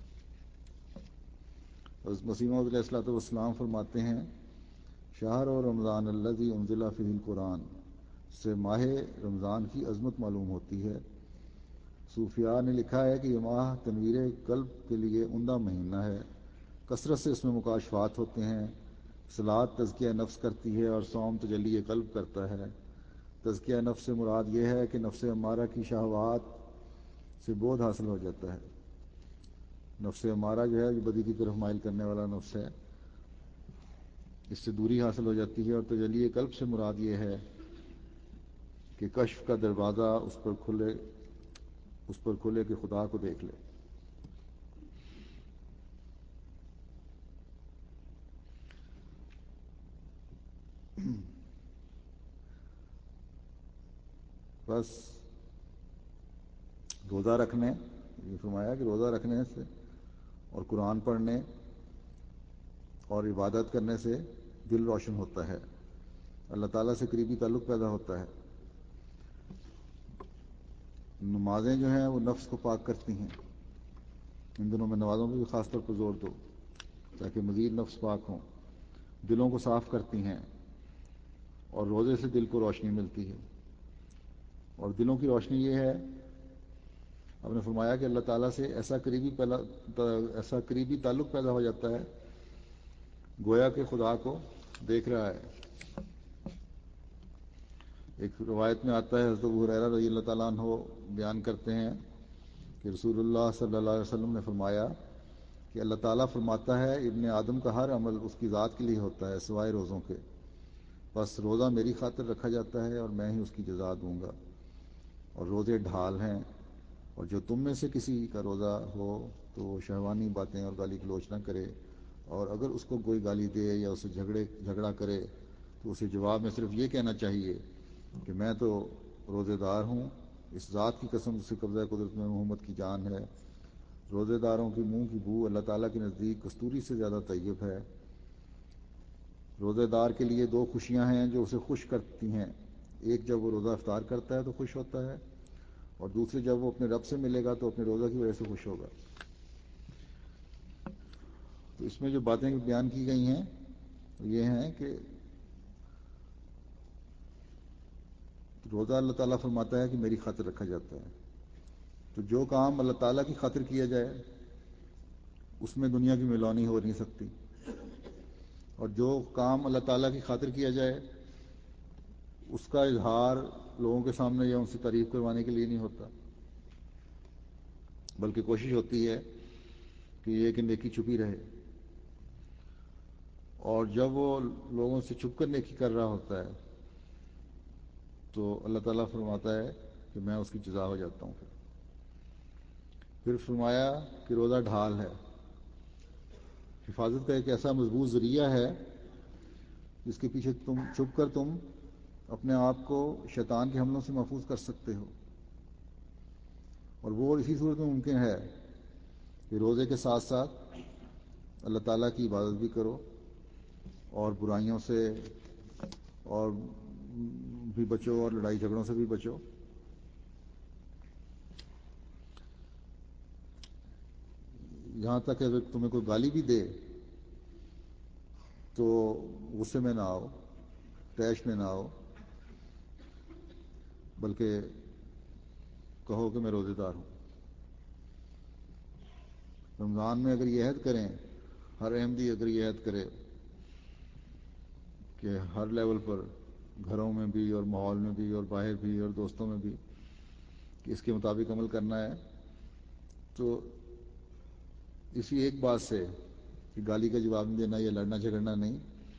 حضرت مسیح موعود علیہ الصلوۃ والسلام فرماتے ہیں، شہر اور رمضان الذی انزل فیہ القرآن سے ماہ رمضان کی عظمت معلوم ہوتی ہے۔ صوفیاء نے لکھا ہے کہ یہ ماہ تنویر قلب کے لیے عمدہ مہینہ ہے، کثرت سے اس میں مکاشفات ہوتے ہیں۔ صلاۃ تزکیہ نفس کرتی ہے اور صوم تجلی قلب کرتا ہے۔ تزکیہ نفس سے مراد یہ ہے کہ نفس امارہ کی شہوات سے بودھ حاصل ہو جاتا ہے۔ نفس امارہ جو ہے جو بدی کی طرف مائل کرنے والا نفس ہے، اس سے دوری حاصل ہو جاتی ہے، اور تجلی قلب سے مراد یہ ہے کہ کشف کا دروازہ اس پر کھلے اس پر کھلے کہ خدا کو دیکھ لے۔ بس روزہ رکھنے یہ فرمایا کہ روزہ رکھنے سے اور قرآن پڑھنے اور عبادت کرنے سے دل روشن ہوتا ہے، اللہ تعالیٰ سے قریبی تعلق پیدا ہوتا ہے۔ نمازیں جو ہیں وہ نفس کو پاک کرتی ہیں، ان دنوں میں نمازوں پہ بھی خاص طور پر زور دو تاکہ مزید نفس پاک ہوں۔ دلوں کو صاف کرتی ہیں، اور روزے سے دل کو روشنی ملتی ہے، اور دلوں کی روشنی یہ ہے، آپ نے فرمایا کہ اللہ تعالیٰ سے ایسا قریبی پہلا ایسا قریبی تعلق پیدا ہو جاتا ہے گویا کہ خدا کو دیکھ رہا ہے۔ ایک روایت میں آتا ہے، حضرت ابو ہریرہ رضی اللہ تعالیٰ عنہ بیان کرتے ہیں کہ رسول اللہ صلی اللہ علیہ وسلم نے فرمایا کہ اللہ تعالیٰ فرماتا ہے ابن آدم کا ہر عمل اس کی ذات کے لیے ہوتا ہے سوائے روزوں کے، بس روزہ میری خاطر رکھا جاتا ہے اور میں ہی اس کی جزا دوں گا، اور روزے ڈھال ہیں، اور جو تم میں سے کسی کا روزہ ہو تو وہ شہوانی باتیں اور گالی گلوچ نہ کرے، اور اگر اس کو کوئی گالی دے یا اسے جھگڑے جھگڑا کرے تو اسے جواب میں صرف یہ کہنا چاہیے کہ میں تو روزے دار ہوں، اس ذات کی قسم جس سے قبضہ قدرت میں محمد کی جان ہے، روزے داروں کی منہ کی بو اللہ تعالیٰ کے نزدیک کستوری سے زیادہ طیب ہے۔ روزے دار کے لیے دو خوشیاں ہیں جو اسے خوش کرتی ہیں، ایک جب وہ روزہ افطار کرتا ہے تو خوش ہوتا ہے، اور دوسری جب وہ اپنے رب سے ملے گا تو اپنے روزہ کی وجہ سے خوش ہوگا۔ تو اس میں جو باتیں بیان کی گئی ہیں یہ ہیں کہ روزہ اللہ تعالیٰ فرماتا ہے کہ میری خاطر رکھا جاتا ہے. تو جو کام اللہ تعالیٰ کی خاطر کیا جائے اس میں دنیا کی ملونی ہو نہیں سکتی، اور جو کام اللہ تعالیٰ کی خاطر کیا جائے اس کا اظہار لوگوں کے سامنے یا ان سے تعریف کروانے کے لیے نہیں ہوتا، بلکہ کوشش ہوتی ہے کہ یہ کہ نیکی چھپی رہے. اور جب وہ لوگوں سے چھپ کر نیکی کر رہا ہوتا ہے تو اللہ تعالیٰ فرماتا ہے کہ میں اس کی جزا ہو جاتا ہوں. پھر پھر فرمایا کہ روزہ ڈھال ہے، حفاظت کا ایک ایسا مضبوط ذریعہ ہے جس کے پیچھے تم چھپ کر تم اپنے آپ کو شیطان کے حملوں سے محفوظ کر سکتے ہو. اور وہ اسی صورت میں ممکن ہے کہ روزے کے ساتھ ساتھ اللہ تعالیٰ کی عبادت بھی کرو اور برائیوں سے اور بھی بچو اور لڑائی جھگڑوں سے بھی بچو. یہاں تک کہ اگر تمہیں کوئی گالی بھی دے تو غصے میں نہ آؤ، طیش میں نہ آؤ، بلکہ کہو کہ میں روزے دار ہوں. رمضان میں اگر یہ عہد کریں، ہر احمدی اگر یہ عہد کرے کہ ہر لیول پر، گھروں میں بھی اور ماحول میں بھی اور باہر بھی اور دوستوں میں بھی، کہ اس کے مطابق عمل کرنا ہے، تو اسی ایک بات سے کہ گالی کا جواب نہیں دینا یا لڑنا جھگڑنا نہیں،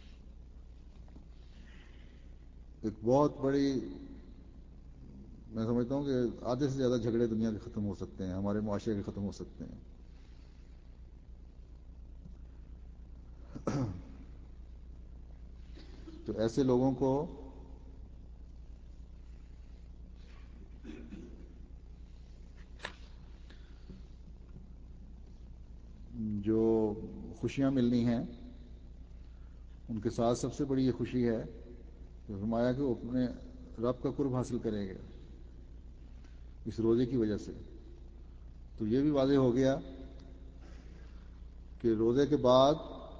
ایک بہت بڑی، میں سمجھتا ہوں کہ آدھے سے زیادہ جھگڑے دنیا کے ختم ہو سکتے ہیں، ہمارے معاشرے کے ختم ہو سکتے ہیں. تو ایسے لوگوں کو جو خوشیاں ملنی ہیں ان کے ساتھ سب سے بڑی یہ خوشی ہے کہ فرمایا کہ وہ اپنے رب کا قرب حاصل کریں گے اس روزے کی وجہ سے. تو یہ بھی واضح ہو گیا کہ روزے کے بعد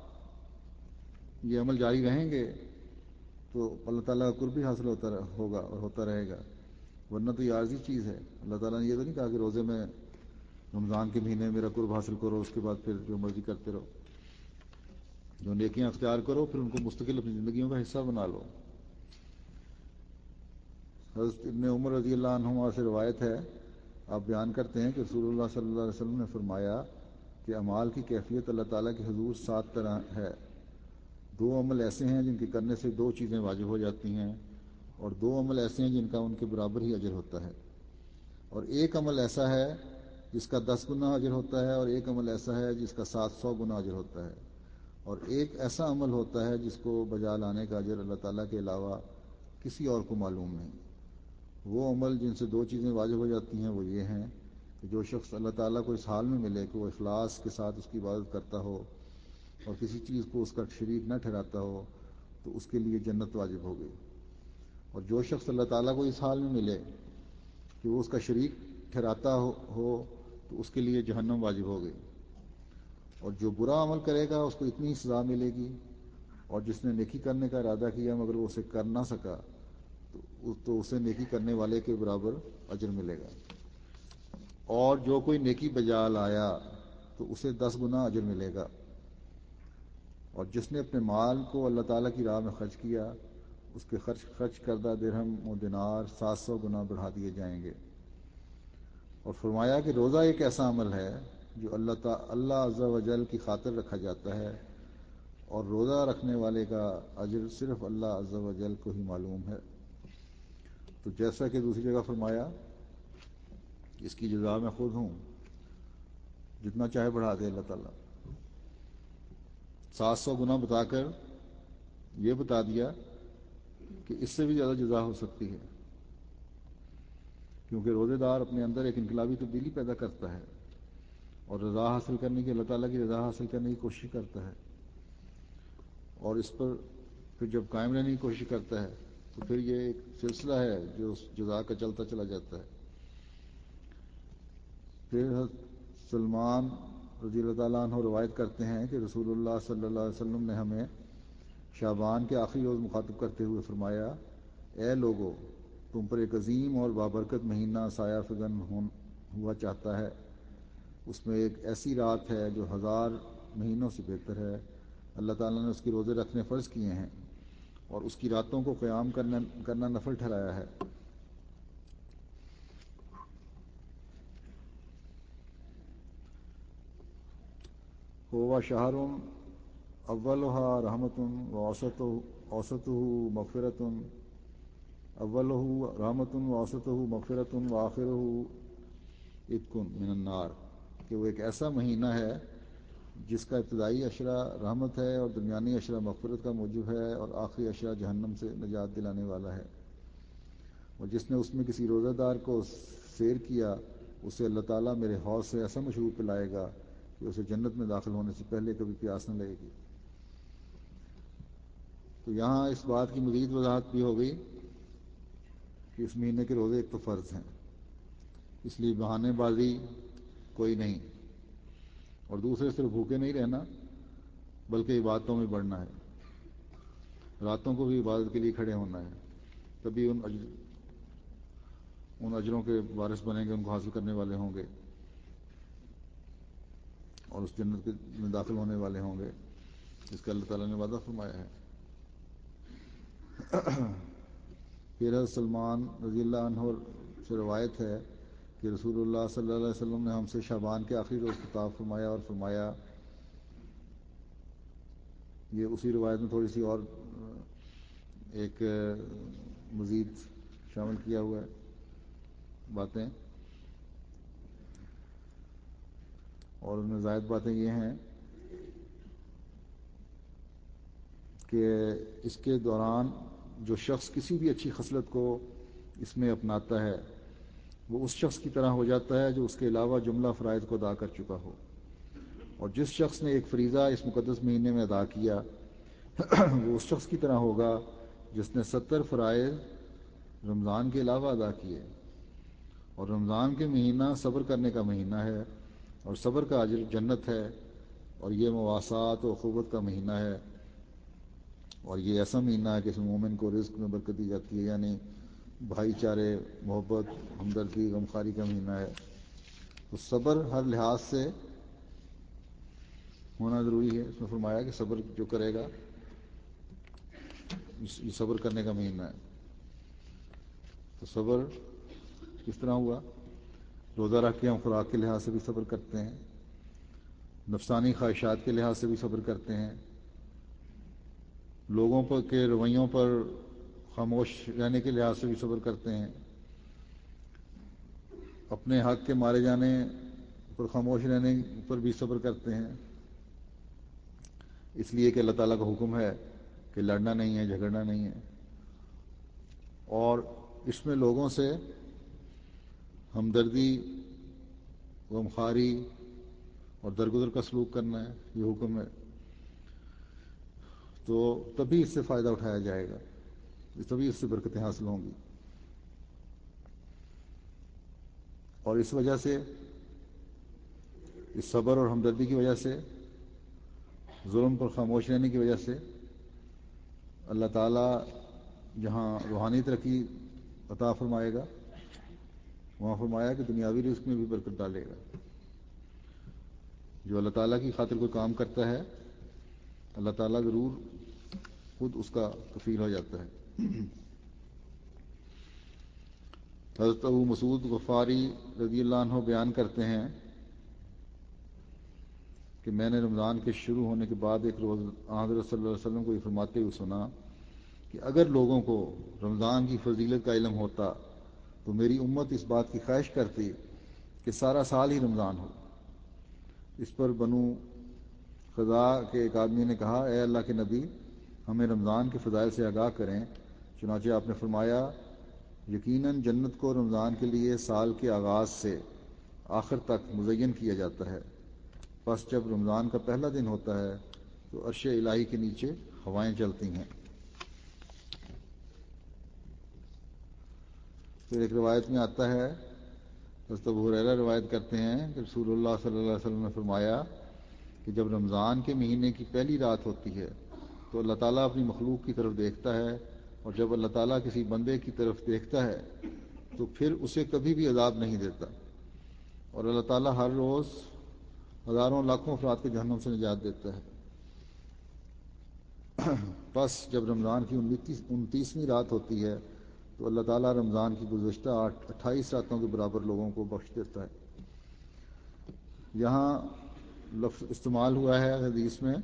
یہ عمل جاری رہیں گے تو اللہ تعالیٰ کا قرب بھی حاصل ہوتا ہوگا اور ہوتا رہے گا، ورنہ تو یہ عارضی چیز ہے. اللہ تعالیٰ نے یہ تو نہیں کہا کہ روزے میں رمضان کے مہینے میں میرا قرب حاصل کرو، اس کے بعد پھر جو مرضی کرتے رہو. جو نیکیاں اختیار کرو پھر ان کو مستقل اپنی زندگیوں کا حصہ بنا لو. حضرت ابن عمر رضی اللہ عنہما سے روایت ہے، آپ بیان کرتے ہیں کہ رسول اللہ صلی اللہ علیہ وسلم نے فرمایا کہ اعمال کی کیفیت اللہ تعالیٰ کے حضور سات طرح ہے. دو عمل ایسے ہیں جن کے کرنے سے دو چیزیں واجب ہو جاتی ہیں، اور دو عمل ایسے ہیں جن کا ان کے برابر ہی اجر ہوتا ہے. اور ایک عمل ایسا ہے جس کا دس گنا اجر ہوتا ہے، اور ایک عمل ایسا ہے جس کا سات سو گنا اجر ہوتا ہے. اور ایک ایسا عمل ہوتا ہے جس کو بجا لانے کا اجر اللہ تعالیٰ کے علاوہ کسی اور کو معلوم نہیں. وہ عمل جن سے دو چیزیں واجب ہو جاتی ہیں وہ یہ ہیں کہ جو شخص اللہ تعالیٰ کو اس حال میں ملے کہ وہ اخلاص کے ساتھ اس کی عبادت کرتا ہو اور کسی چیز کو اس کا شریک نہ ٹھہراتا ہو تو اس کے لیے جنت واجب ہو گئی. اور جو شخص اللہ تعالیٰ کو اس حال میں ملے کہ وہ اس کا شریک ٹھہراتا ہو ہو تو اس کے لیے جہنم واجب ہو گئی. اور جو برا عمل کرے گا اس کو اتنی سزا ملے گی، اور جس نے نیکی کرنے کا ارادہ کیا مگر وہ اسے کر نہ سکا تو تو اسے نیکی کرنے والے کے برابر اجر ملے گا. اور جو کوئی نیکی بجا لایا تو اسے دس گنا اجر ملے گا. اور جس نے اپنے مال کو اللہ تعالیٰ کی راہ میں خرچ کیا اس کے خرچ خرچ کردہ درہم و دینار سات سو گنا بڑھا دیے جائیں گے. اور فرمایا کہ روزہ ایک ایسا عمل ہے جو اللہ تعالی اللہ عز و جل کی خاطر رکھا جاتا ہے، اور روزہ رکھنے والے کا اجر صرف اللہ عز و جل کو ہی معلوم ہے. تو جیسا کہ دوسری جگہ فرمایا اس کی جزا میں خود ہوں، جتنا چاہے بڑھا دے اللہ تعالیٰ. سات سو گنا بتا کر یہ بتا دیا کہ اس سے بھی زیادہ جزا ہو سکتی ہے، کیونکہ روزے دار اپنے اندر ایک انقلابی تبدیلی پیدا کرتا ہے اور رضا حاصل کرنے کی، اللہ تعالیٰ کی رضا حاصل کرنے کی کوشش کرتا ہے، اور اس پر پھر جب قائم رہنے کی کوشش کرتا ہے تو پھر یہ ایک سلسلہ ہے جو اس جزا کا چلتا چلا جاتا ہے. پھر حضرت سلمان رضی اللہ تعالیٰ عنہ روایت کرتے ہیں کہ رسول اللہ صلی اللہ علیہ وسلم نے ہمیں شعبان کے آخری روز مخاطب کرتے ہوئے فرمایا، اے لوگو تم پر ایک عظیم اور بابرکت مہینہ سایہ فگن ہوا چاہتا ہے، اس میں ایک ایسی رات ہے جو ہزار مہینوں سے بہتر ہے۔ اللہ تعالیٰ نے اس کے روزے رکھنے فرض کیے ہیں اور اس کی راتوں کو قیام کرنا کرنا نفل ٹھہرایا ہے۔ ہوا شہر اولها رحمت ووسطہ مغفرۃ اولہ رحمت ووسطہ مغفرۃ وآخرہ عتق من النار، کہ وہ ایک ایسا مہینہ ہے جس کا ابتدائی اشرہ رحمت ہے اور درمیانی اشرہ مغفرت کا موجب ہے اور آخری اشرہ جہنم سے نجات دلانے والا ہے۔ اور جس نے اس میں کسی روزہ دار کو سیر کیا اسے اللہ تعالیٰ میرے حوض سے ایسا مشروب پلائے گا کہ اسے جنت میں داخل ہونے سے پہلے کبھی پیاس نہ لگے گی۔ تو یہاں اس بات کی مزید وضاحت بھی ہو گئی کہ اس مہینے کے روزے ایک تو فرض ہیں، اس لیے بہانے بازی کوئی نہیں، اور دوسرے صرف بھوکے نہیں رہنا بلکہ عبادتوں میں بڑھنا ہے، راتوں کو بھی عبادت کے لیے کھڑے ہونا ہے، تبھی ان اجر ان اجروں کے وارث بنیں گے، ان کو حاصل کرنے والے ہوں گے اور اس جنت میں داخل ہونے والے ہوں گے جس کا اللہ تعالیٰ نے وعدہ فرمایا ہے۔ پھر حضرت سلمان رضی اللہ عنہ سے روایت ہے کہ رسول اللہ صلی اللہ علیہ وسلم نے ہم سے شعبان کے آخری روز خطاب فرمایا اور فرمایا، یہ اسی روایت میں تھوڑی سی اور ایک مزید شامل کیا ہوا ہے باتیں، اور ان میں زائد باتیں یہ ہیں کہ اس کے دوران جو شخص کسی بھی اچھی خصلت کو اس میں اپناتا ہے وہ اس شخص کی طرح ہو جاتا ہے جو اس کے علاوہ جملہ فرائض کو ادا کر چکا ہو، اور جس شخص نے ایک فریضہ اس مقدس مہینے میں ادا کیا وہ اس شخص کی طرح ہوگا جس نے ستر فرائض رمضان کے علاوہ ادا کیے، اور رمضان کے مہینہ صبر کرنے کا مہینہ ہے اور صبر کا اجر جنت ہے، اور یہ مواسات و اخوت کا مہینہ ہے، اور یہ ایسا مہینہ ہے کہ اس مومن کو رزق میں برکت دی جاتی ہے، یعنی بھائی چارے، محبت، ہمدردی، غمخواری کا مہینہ ہے۔ تو صبر ہر لحاظ سے ہونا ضروری ہے۔ اس میں فرمایا کہ صبر جو کرے گا، یہ صبر کرنے کا مہینہ ہے۔ تو صبر کس طرح ہوا؟ روزہ رکھ کے ہم خوراک کے لحاظ سے بھی صبر کرتے ہیں، نفسانی خواہشات کے لحاظ سے بھی صبر کرتے ہیں، لوگوں پر کے رویوں پر خاموش رہنے کے لحاظ سے بھی صبر کرتے ہیں، اپنے حق کے مارے جانے پر خاموش رہنے پر بھی صبر کرتے ہیں، اس لیے کہ اللہ تعالیٰ کا حکم ہے کہ لڑنا نہیں ہے، جھگڑنا نہیں ہے، اور اس میں لوگوں سے ہمدردی، غمخواری اور درگزر کا سلوک کرنا ہے، یہ حکم ہے۔ تو تبھی اس سے فائدہ اٹھایا جائے گا، تبھی اس سے برکتیں حاصل ہوں گی۔ اور اس وجہ سے، اس صبر اور ہمدردی کی وجہ سے، ظلم پر خاموش رہنے کی وجہ سے اللہ تعالیٰ جہاں روحانی ترقی عطا فرمائے گا وہاں فرمایا کہ دنیاوی رزق میں بھی برکت ڈالے گا۔ جو اللہ تعالیٰ کی خاطر کوئی کام کرتا ہے اللہ تعالیٰ ضرور خود اس کا کفیل ہو جاتا ہے۔ حضرت ابو مسعود غفاری رضی اللہ عنہ بیان کرتے ہیں کہ میں نے رمضان کے شروع ہونے کے بعد ایک روز حضرت صلی اللہ علیہ وسلم کو یہ فرماتے ہوئے سنا کہ اگر لوگوں کو رمضان کی فضیلت کا علم ہوتا تو میری امت اس بات کی خواہش کرتی کہ سارا سال ہی رمضان ہو۔ اس پر بنو خزاع کے ایک آدمی نے کہا، اے اللہ کے نبی، ہمیں رمضان کے فضائل سے آگاہ کریں۔ چنانچہ آپ نے فرمایا، یقیناً جنت کو رمضان کے لیے سال کے آغاز سے آخر تک مزین کیا جاتا ہے، پس جب رمضان کا پہلا دن ہوتا ہے تو عرش الہی کے نیچے ہوائیں چلتی ہیں۔ پھر ایک روایت میں آتا ہے، حضرت ابو ہریرہ روایت کرتے ہیں کہ رسول اللہ صلی اللہ علیہ وسلم نے فرمایا کہ جب رمضان کے مہینے کی پہلی رات ہوتی ہے تو اللہ تعالیٰ اپنی مخلوق کی طرف دیکھتا ہے اور جب اللہ تعالیٰ کسی بندے کی طرف دیکھتا ہے تو پھر اسے کبھی بھی عذاب نہیں دیتا، اور اللہ تعالیٰ ہر روز ہزاروں لاکھوں افراد کو جہنم سے نجات دیتا ہے۔ بس جب رمضان کی انتیسویں رات ہوتی ہے تو اللہ تعالیٰ رمضان کی گزشتہ آٹھ اٹھائیس راتوں کے برابر لوگوں کو بخش دیتا ہے۔ یہاں لفظ استعمال ہوا ہے حدیث میں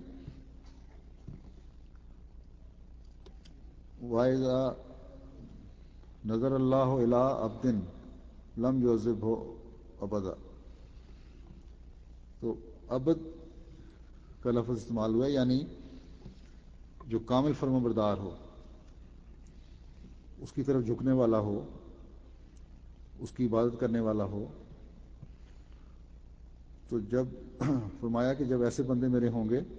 وَإِذَا نظر اللہ الی عبد لم یعذبہ ابدا، تو ابد کا لفظ استعمال ہوا ہے، یعنی جو کامل فرما بردار ہو، اس کی طرف جھکنے والا ہو، اس کی عبادت کرنے والا ہو۔ تو جب فرمایا کہ جب ایسے بندے میرے ہوں گے،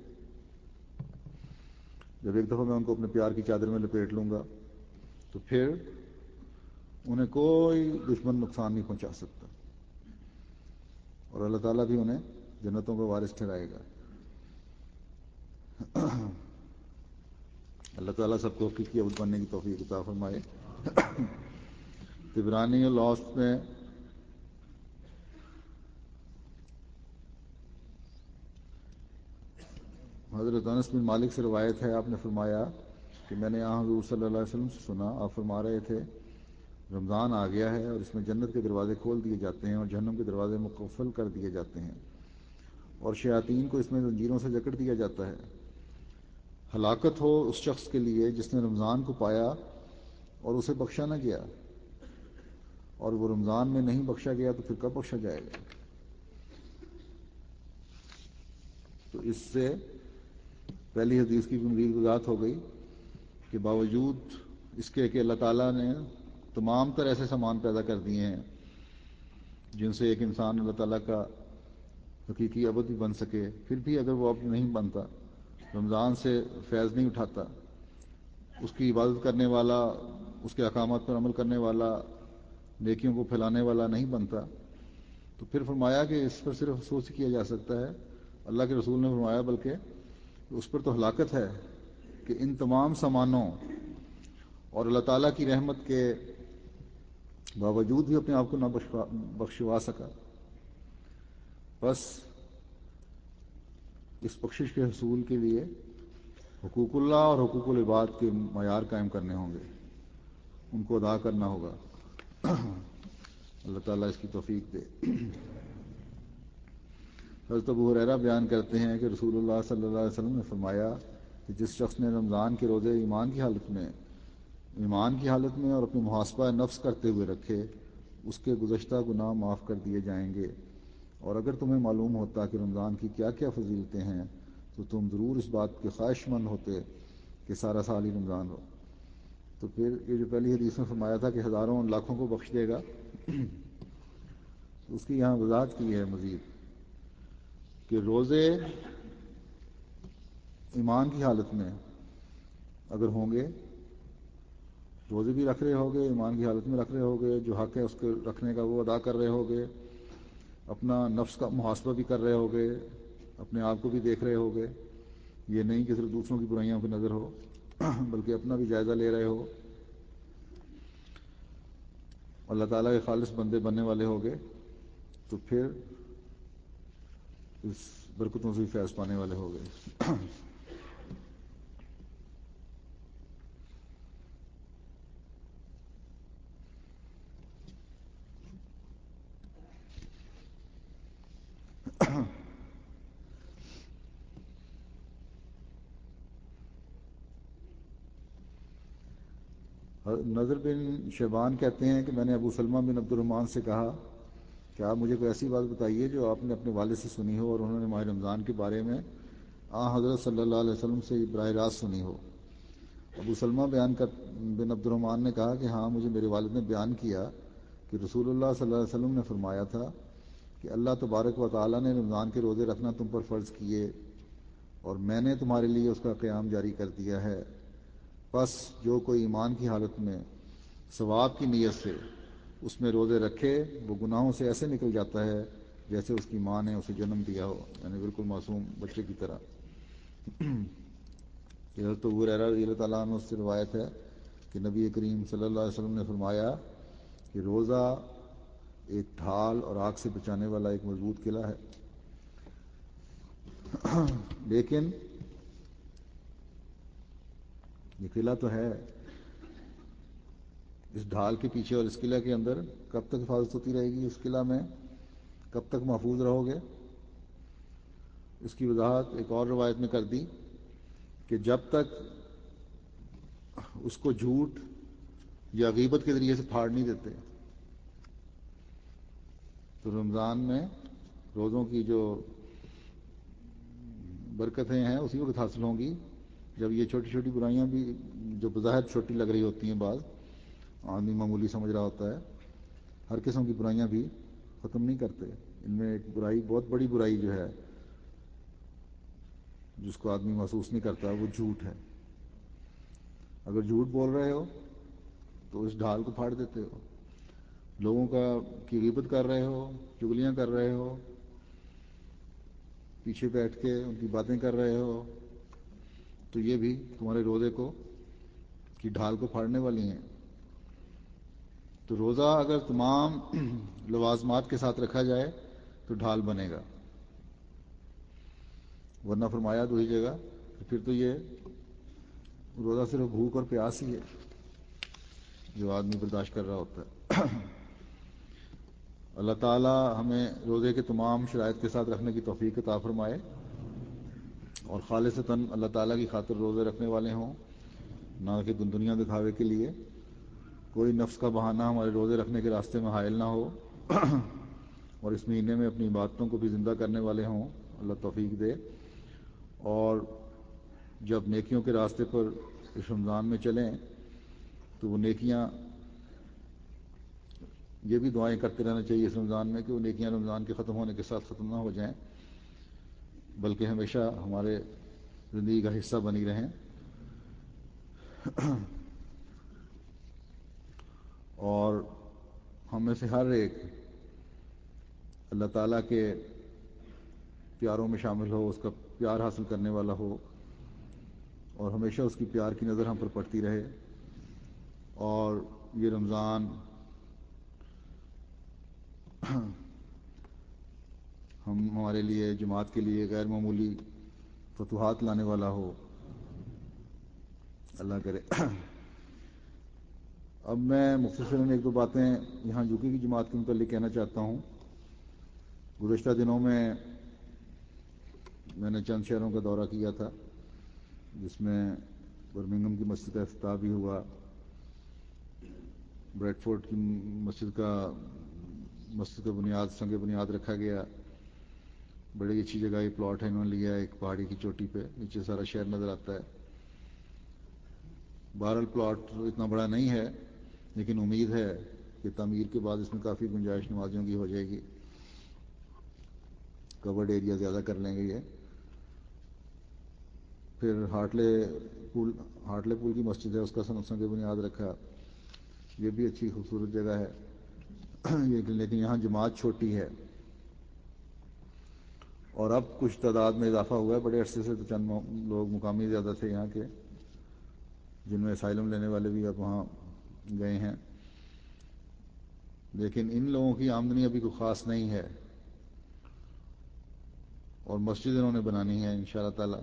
جب ایک دفعہ میں ان کو اپنے پیار کی چادر میں لپیٹ لوں گا تو پھر انہیں کوئی دشمن نقصان نہیں پہنچا سکتا، اور اللہ تعالیٰ بھی انہیں جنتوں کا وارث ٹھہرائے گا۔ اللہ تعالیٰ سب کو حقیقی عبد بننے کی توفیق عطا فرمائے۔ طبرانی الاوسط میں حضرت انس بن مالک سے روایت ہے، آپ نے فرمایا کہ میں نے یہاں حضور صلی اللہ علیہ وسلم سے سنا، آپ فرما رہے تھے رمضان آ گیا ہے اور اس میں جنت کے دروازے کھول دیے جاتے ہیں اور جہنم کے دروازے مقفل کر دیے جاتے ہیں، اور شیاطین کو اس میں زنجیروں سے جکڑ دیا جاتا ہے۔ ہلاکت ہو اس شخص کے لیے جس نے رمضان کو پایا اور اسے بخشا نہ گیا، اور وہ رمضان میں نہیں بخشا گیا تو پھر کب بخشا جائے گا؟ تو اس سے پہلی حدیث کی مزید وضاحت ہو گئی کہ باوجود اس کے کہ اللہ تعالیٰ نے تمام تر ایسے سامان پیدا کر دیے ہیں جن سے ایک انسان اللہ تعالیٰ کا حقیقی عبد بھی بن سکے، پھر بھی اگر وہ عبد نہیں بنتا، رمضان سے فیض نہیں اٹھاتا، اس کی عبادت کرنے والا، اس کے احکامات پر عمل کرنے والا، نیکیوں کو پھیلانے والا نہیں بنتا، تو پھر فرمایا کہ اس پر صرف افسوس کیا جا سکتا ہے۔ اللہ کے رسول نے فرمایا بلکہ اس پر تو ہلاکت ہے کہ ان تمام سامانوں اور اللہ تعالیٰ کی رحمت کے باوجود بھی اپنے آپ کو نہ بخشوا سکا۔ بس اس بخشش کے حصول کے لیے حقوق اللہ اور حقوق العباد کے معیار قائم کرنے ہوں گے، ان کو ادا کرنا ہوگا۔ اللہ تعالیٰ اس کی توفیق دے۔ حضرت ابو ہریرہ بیان کرتے ہیں کہ رسول اللہ صلی اللہ علیہ وسلم نے فرمایا کہ جس شخص نے رمضان کے روزے ایمان کی حالت میں ایمان کی حالت میں اور اپنی محاسبہ نفس کرتے ہوئے رکھے، اس کے گزشتہ گناہ معاف کر دیے جائیں گے، اور اگر تمہیں معلوم ہوتا کہ رمضان کی کیا کیا فضیلتیں ہیں تو تم ضرور اس بات کے خواہش مند ہوتے کہ سارا سال ہی رمضان ہو۔ تو پھر یہ جو پہلی حدیث میں فرمایا تھا کہ ہزاروں لاکھوں کو بخش دے گا، اس کی یہاں وضاحت کی ہے مزید کہ روزے ایمان کی حالت میں اگر ہوں گے، روزے بھی رکھ رہے ہوگے، ایمان کی حالت میں رکھ رہے ہوگے، جو حق ہے اس کے رکھنے کا وہ ادا کر رہے ہوگے، اپنا نفس کا محاسبہ بھی کر رہے ہوگے، اپنے آپ کو بھی دیکھ رہے ہوگے، یہ نہیں کہ صرف دوسروں کی برائیوں پہ نظر ہو بلکہ اپنا بھی جائزہ لے رہے ہو، اللہ تعالیٰ کے خالص بندے بننے والے ہوگے، تو پھر اس برکتوں سے فیض پانے والے ہوگے۔ نظر بن شیبان کہتے ہیں کہ میں نے ابو سلمہ بن عبد الرحمن سے کہا کہ آپ مجھے کوئی ایسی بات بتائیے جو آپ نے اپنے والد سے سنی ہو اور انہوں نے ماہ رمضان کے بارے میں آن حضرت صلی اللہ علیہ وسلم سے براہ راست سنی ہو۔ ابو سلمہ بیان کر بن عبد الرحمن نے کہا کہ ہاں، مجھے میرے والد نے بیان کیا کہ رسول اللہ صلی اللہ علیہ وسلم نے فرمایا تھا کہ اللہ تبارک و تعالیٰ نے رمضان کے روزے رکھنا تم پر فرض کیے اور میں نے تمہارے لیے اس کا قیام جاری کر دیا ہے، بس جو کوئی ایمان کی حالت میں ثواب کی نیت سے اس میں روزے رکھے، وہ گناہوں سے ایسے نکل جاتا ہے جیسے اس کی ماں نے اسے جنم دیا ہو، یعنی بالکل معصوم بچے کی طرح۔ حضرت ابو ہریرہ رضی اللہ تعالیٰ عنہ سے روایت ہے کہ نبی کریم صلی اللہ علیہ وسلم نے فرمایا کہ روزہ ایک ڈھال اور آگ سے بچانے والا ایک مضبوط قلعہ ہے، لیکن یہ قلعہ تو ہے، اس ڈھال کے پیچھے اور اس قلعہ کے اندر کب تک حفاظت ہوتی رہے گی؟ اس قلعہ میں کب تک محفوظ رہو گے؟ اس کی وضاحت ایک اور روایت میں کر دی کہ جب تک اس کو جھوٹ یا غیبت کے ذریعے سے پھاڑ نہیں دیتے۔ تو رمضان میں روزوں کی جو برکتیں ہیں اسی وقت حاصل ہوں گی جب یہ چھوٹی چھوٹی برائیاں بھی جو بظاہر چھوٹی لگ رہی ہوتی ہیں، بعض آدمی معمولی سمجھ رہا ہوتا ہے، ہر قسم کی برائیاں بھی ختم نہیں کرتے۔ ان میں ایک برائی، بہت بڑی برائی جو ہے جس کو آدمی محسوس نہیں کرتا، وہ جھوٹ ہے۔ اگر جھوٹ بول رہے ہو تو اس ڈھال کو پھاڑ دیتے ہو، لوگوں کا کی غیبت کر رہے ہو، چغلیاں کر رہے ہو، پیچھے بیٹھ کے ان کی باتیں کر رہے ہو، تو یہ بھی تمہارے روزے کو کی ڈھال کو پھاڑنے والی ہیں۔ تو روزہ اگر تمام لوازمات کے ساتھ رکھا جائے تو ڈھال بنے گا، ورنہ فرمایا تو ہی جگہ پھر تو یہ روزہ صرف بھوک اور پیاس ہی ہے جو آدمی برداشت کر رہا ہوتا ہے۔ اللہ تعالی ہمیں روزے کے تمام شرائط کے ساتھ رکھنے کی توفیق عطا فرمائے اور خالصتاً اللہ تعالیٰ کی خاطر روزے رکھنے والے ہوں، نہ کہ دنیا دکھاوے کے لیے۔ کوئی نفس کا بہانہ ہمارے روزے رکھنے کے راستے میں حائل نہ ہو اور اس مہینے میں اپنی عبادتوں کو بھی زندہ کرنے والے ہوں، اللہ توفیق دے۔ اور جب نیکیوں کے راستے پر اس رمضان میں چلیں تو وہ نیکیاں، یہ بھی دعائیں کرتے رہنا چاہیے اس رمضان میں کہ وہ نیکیاں رمضان کے ختم ہونے کے ساتھ ختم نہ ہو جائیں، بلکہ ہمیشہ ہمارے زندگی کا حصہ بنی رہیں۔ اور ہم میں سے ہر ایک اللہ تعالیٰ کے پیاروں میں شامل ہو، اس کا پیار حاصل کرنے والا ہو اور ہمیشہ اس کی پیار کی نظر ہم پر پڑتی رہے۔ اور یہ رمضان ہم ہمارے لیے، جماعت کے لیے غیر معمولی فتوحات لانے والا ہو، اللہ کرے۔ اب میں مختصراً ایک دو باتیں یہاں یوکی کی جماعت کے متعلق کہنا چاہتا ہوں۔ گزشتہ دنوں میں میں نے چند شہروں کا دورہ کیا تھا، جس میں برمنگھم کی مسجد کا افتتاح بھی ہوا، بریڈ فورڈ کی مسجد کا مسجد کا بنیاد سنگ بنیاد رکھا گیا۔ بڑی اچھی جگہ یہ پلاٹ ہے، انہوں نے لیا ایک پہاڑی کی چوٹی پہ، نیچے سارا شہر نظر آتا ہے۔ بہرحال پلاٹ اتنا بڑا نہیں ہے، لیکن امید ہے کہ تعمیر کے بعد اس میں کافی گنجائش نمازیوں کی ہو جائے گی، کورڈ ایریا زیادہ کر لیں گے یہ۔ پھر ہارٹلے پول ہارٹلے پول کی مسجد ہے، اس کا سنگ بنیاد رکھا، یہ بھی اچھی خوبصورت جگہ ہے، لیکن یہاں جماعت چھوٹی ہے اور اب کچھ تعداد میں اضافہ ہوا ہے۔ بڑے عرصے سے تو چند لوگ مقامی زیادہ تھے یہاں کے، جن میں اسائلم لینے والے بھی اب وہاں گئے ہیں، لیکن ان لوگوں کی آمدنی ابھی کوئی خاص نہیں ہے اور مسجد انہوں نے بنانی ہے انشاءاللہ تعالی۔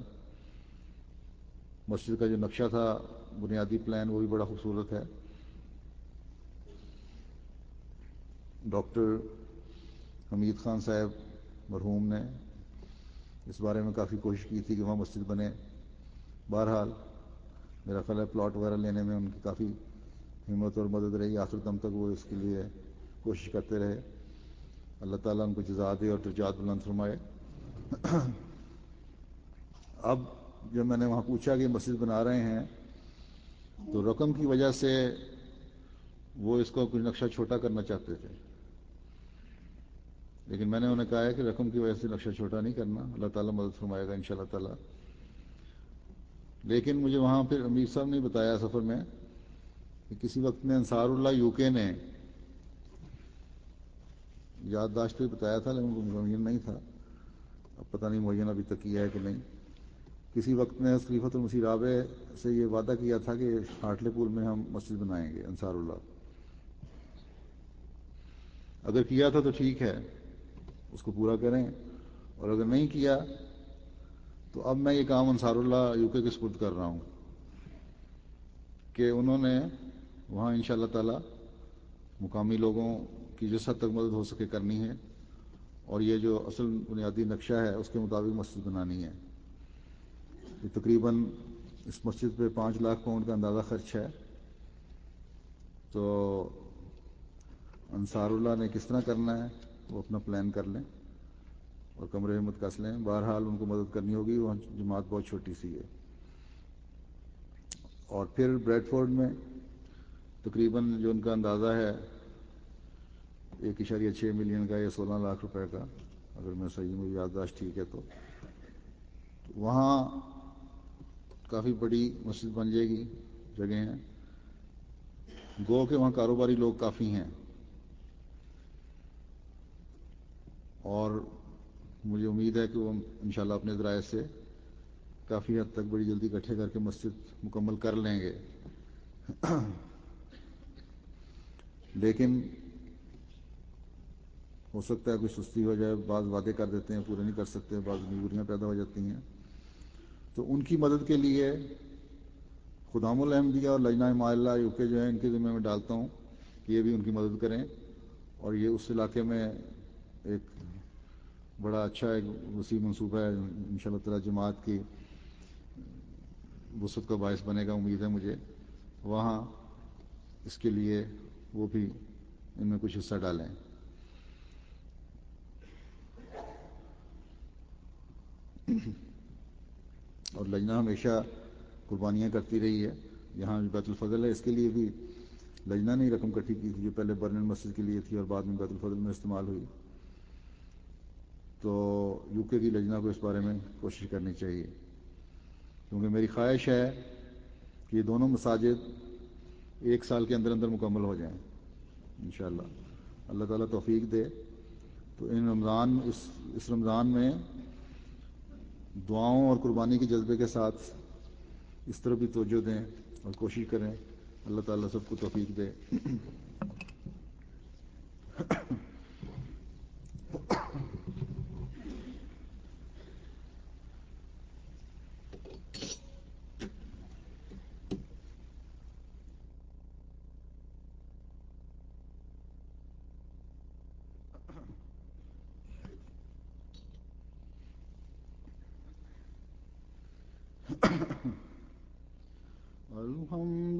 مسجد کا جو نقشہ تھا، بنیادی پلان، وہ بھی بڑا خوبصورت ہے۔ ڈاکٹر حمید خان صاحب مرحوم نے اس بارے میں کافی کوشش کی تھی کہ وہاں مسجد بنے۔ بہرحال میرا خیال ہے پلاٹ وغیرہ لینے میں ان کی کافی ہمت اور مدد رہی، آخر دم تک وہ اس کے لیے کوشش کرتے رہے۔ اللہ تعالیٰ ان کو جزا دے اور درجات بلند فرمائے۔ اب جب میں نے وہاں پوچھا کہ مسجد بنا رہے ہیں تو رقم کی وجہ سے وہ اس کو کچھ نقشہ چھوٹا کرنا چاہتے تھے، لیکن میں نے انہیں کہا ہے کہ رقم کی وجہ سے نقشہ چھوٹا نہیں کرنا، اللہ تعالیٰ مدد فرمائے گا انشاءاللہ تعالیٰ۔ لیکن مجھے وہاں پھر امیر صاحب نے بتایا سفر میں کہ کسی وقت میں انصار اللہ یو کے نے یادداشت پہ بتایا تھا، لیکن وہ معین نہیں تھا، اب پتہ نہیں معین ابھی تک کیا ہے کہ نہیں، کسی وقت میں خلیفۃ المسیح رابع سے یہ وعدہ کیا تھا کہ ہاٹلے پول میں ہم مسجد بنائیں گے انصار اللہ. اگر کیا تھا تو ٹھیک ہے، اس کو پورا کریں، اور اگر نہیں کیا تو اب میں یہ کام انصار اللہ یو کے کے سپرد کر رہا ہوں کہ انہوں نے وہاں انشاءاللہ تعالی مقامی لوگوں کی جس حد تک مدد ہو سکے کرنی ہے، اور یہ جو اصل بنیادی نقشہ ہے اس کے مطابق مسجد بنانی ہے. یہ تقریباً اس مسجد پہ پانچ لاکھ پاؤنڈ کا اندازہ خرچ ہے. تو انصار اللہ نے کس طرح کرنا ہے وہ اپنا پلان کر لیں اور کمرے ہمت کس لیں. بہرحال ان کو مدد کرنی ہوگی، وہاں جماعت بہت چھوٹی سی ہے. اور پھر بریڈ فورڈ میں تقریباً جو ان کا اندازہ ہے ایک اشاریہ چھ ملین کا یا سولہ لاکھ روپے کا، اگر میں صحیح میں یادداشت ٹھیک ہے تو وہاں کافی بڑی مسجد بن جائے گی، جگہ ہیں. گو کہ وہاں کاروباری لوگ کافی ہیں، اور مجھے امید ہے کہ وہ انشاءاللہ اپنے ذرائع سے کافی حد تک بڑی جلدی اکٹھے کر کے مسجد مکمل کر لیں گے. لیکن ہو سکتا ہے کوئی سستی ہو جائے، بعض وعدے کر دیتے ہیں پورے نہیں کر سکتے، بعض مجبوریاں پیدا ہو جاتی ہیں. تو ان کی مدد کے لیے خدام الاحمدیہ اور لجنہ مائلہ یو کے جو ہے ان کے ذمہ میں ڈالتا ہوں کہ یہ بھی ان کی مدد کریں. اور یہ اس علاقے میں ایک بڑا اچھا ایک وسیع منصوبہ ہے، انشاءاللہ تعالی جماعت کی وسعت کا باعث بنے گا، امید ہے مجھے. وہاں اس کے لیے وہ بھی ان میں کچھ حصہ ڈالیں. اور لجنہ ہمیشہ قربانیاں کرتی رہی ہے. یہاں بیت الفضل ہے، اس کے لیے بھی لجنہ نے رقم اکٹھی کی تھی جو پہلے برنن مسجد کے لیے تھی اور بعد میں بیت الفضل میں استعمال ہوئی. تو یو کے کی لجنہ کو اس بارے میں کوشش کرنی چاہیے، کیونکہ میری خواہش ہے کہ یہ دونوں مساجد ایک سال کے اندر اندر مکمل ہو جائیں انشاءاللہ. اللہ تعالیٰ توفیق دے. تو ان رمضان اس اس رمضان میں دعاؤں اور قربانی کے جذبے کے ساتھ اس طرح بھی توجہ دیں اور کوشش کریں. اللہ تعالیٰ سب کو توفیق دے. الحمد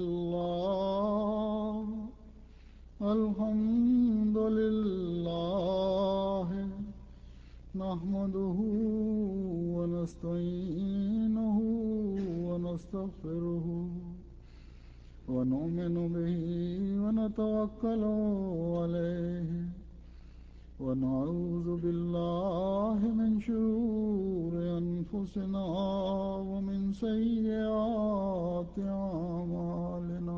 للہ الحمد للہ نحمده ونستعینه ونستغفره ونؤمن به ونتوکل علیہ ونعوذ باللہ من شرور انفسنا ومن سیئات اعمالنا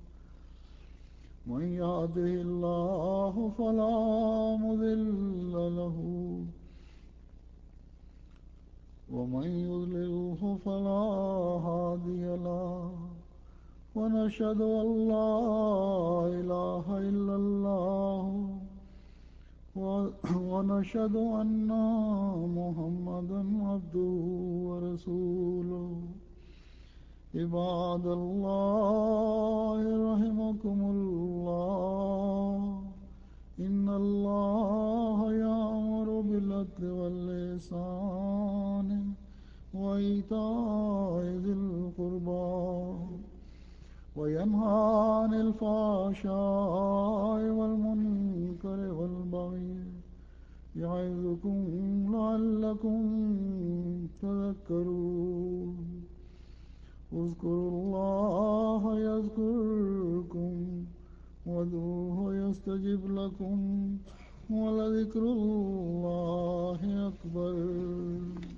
من يهده الله فلا مضل له ومن يضلله فلا هادي له ونشهد أن لا إله إلا الله ونشهد أن محمدا عبده ورسوله عباد الله رحمكم الله إن الله يأمر بالعدل والإحسان وإيتاء ذي القربى وينهى عن الفحشاء والمنكر والبغي يعظكم لعلكم تذكرون اذكروا الله يذكركم وادعوه يستجب لكم ولذكر الله أكبر.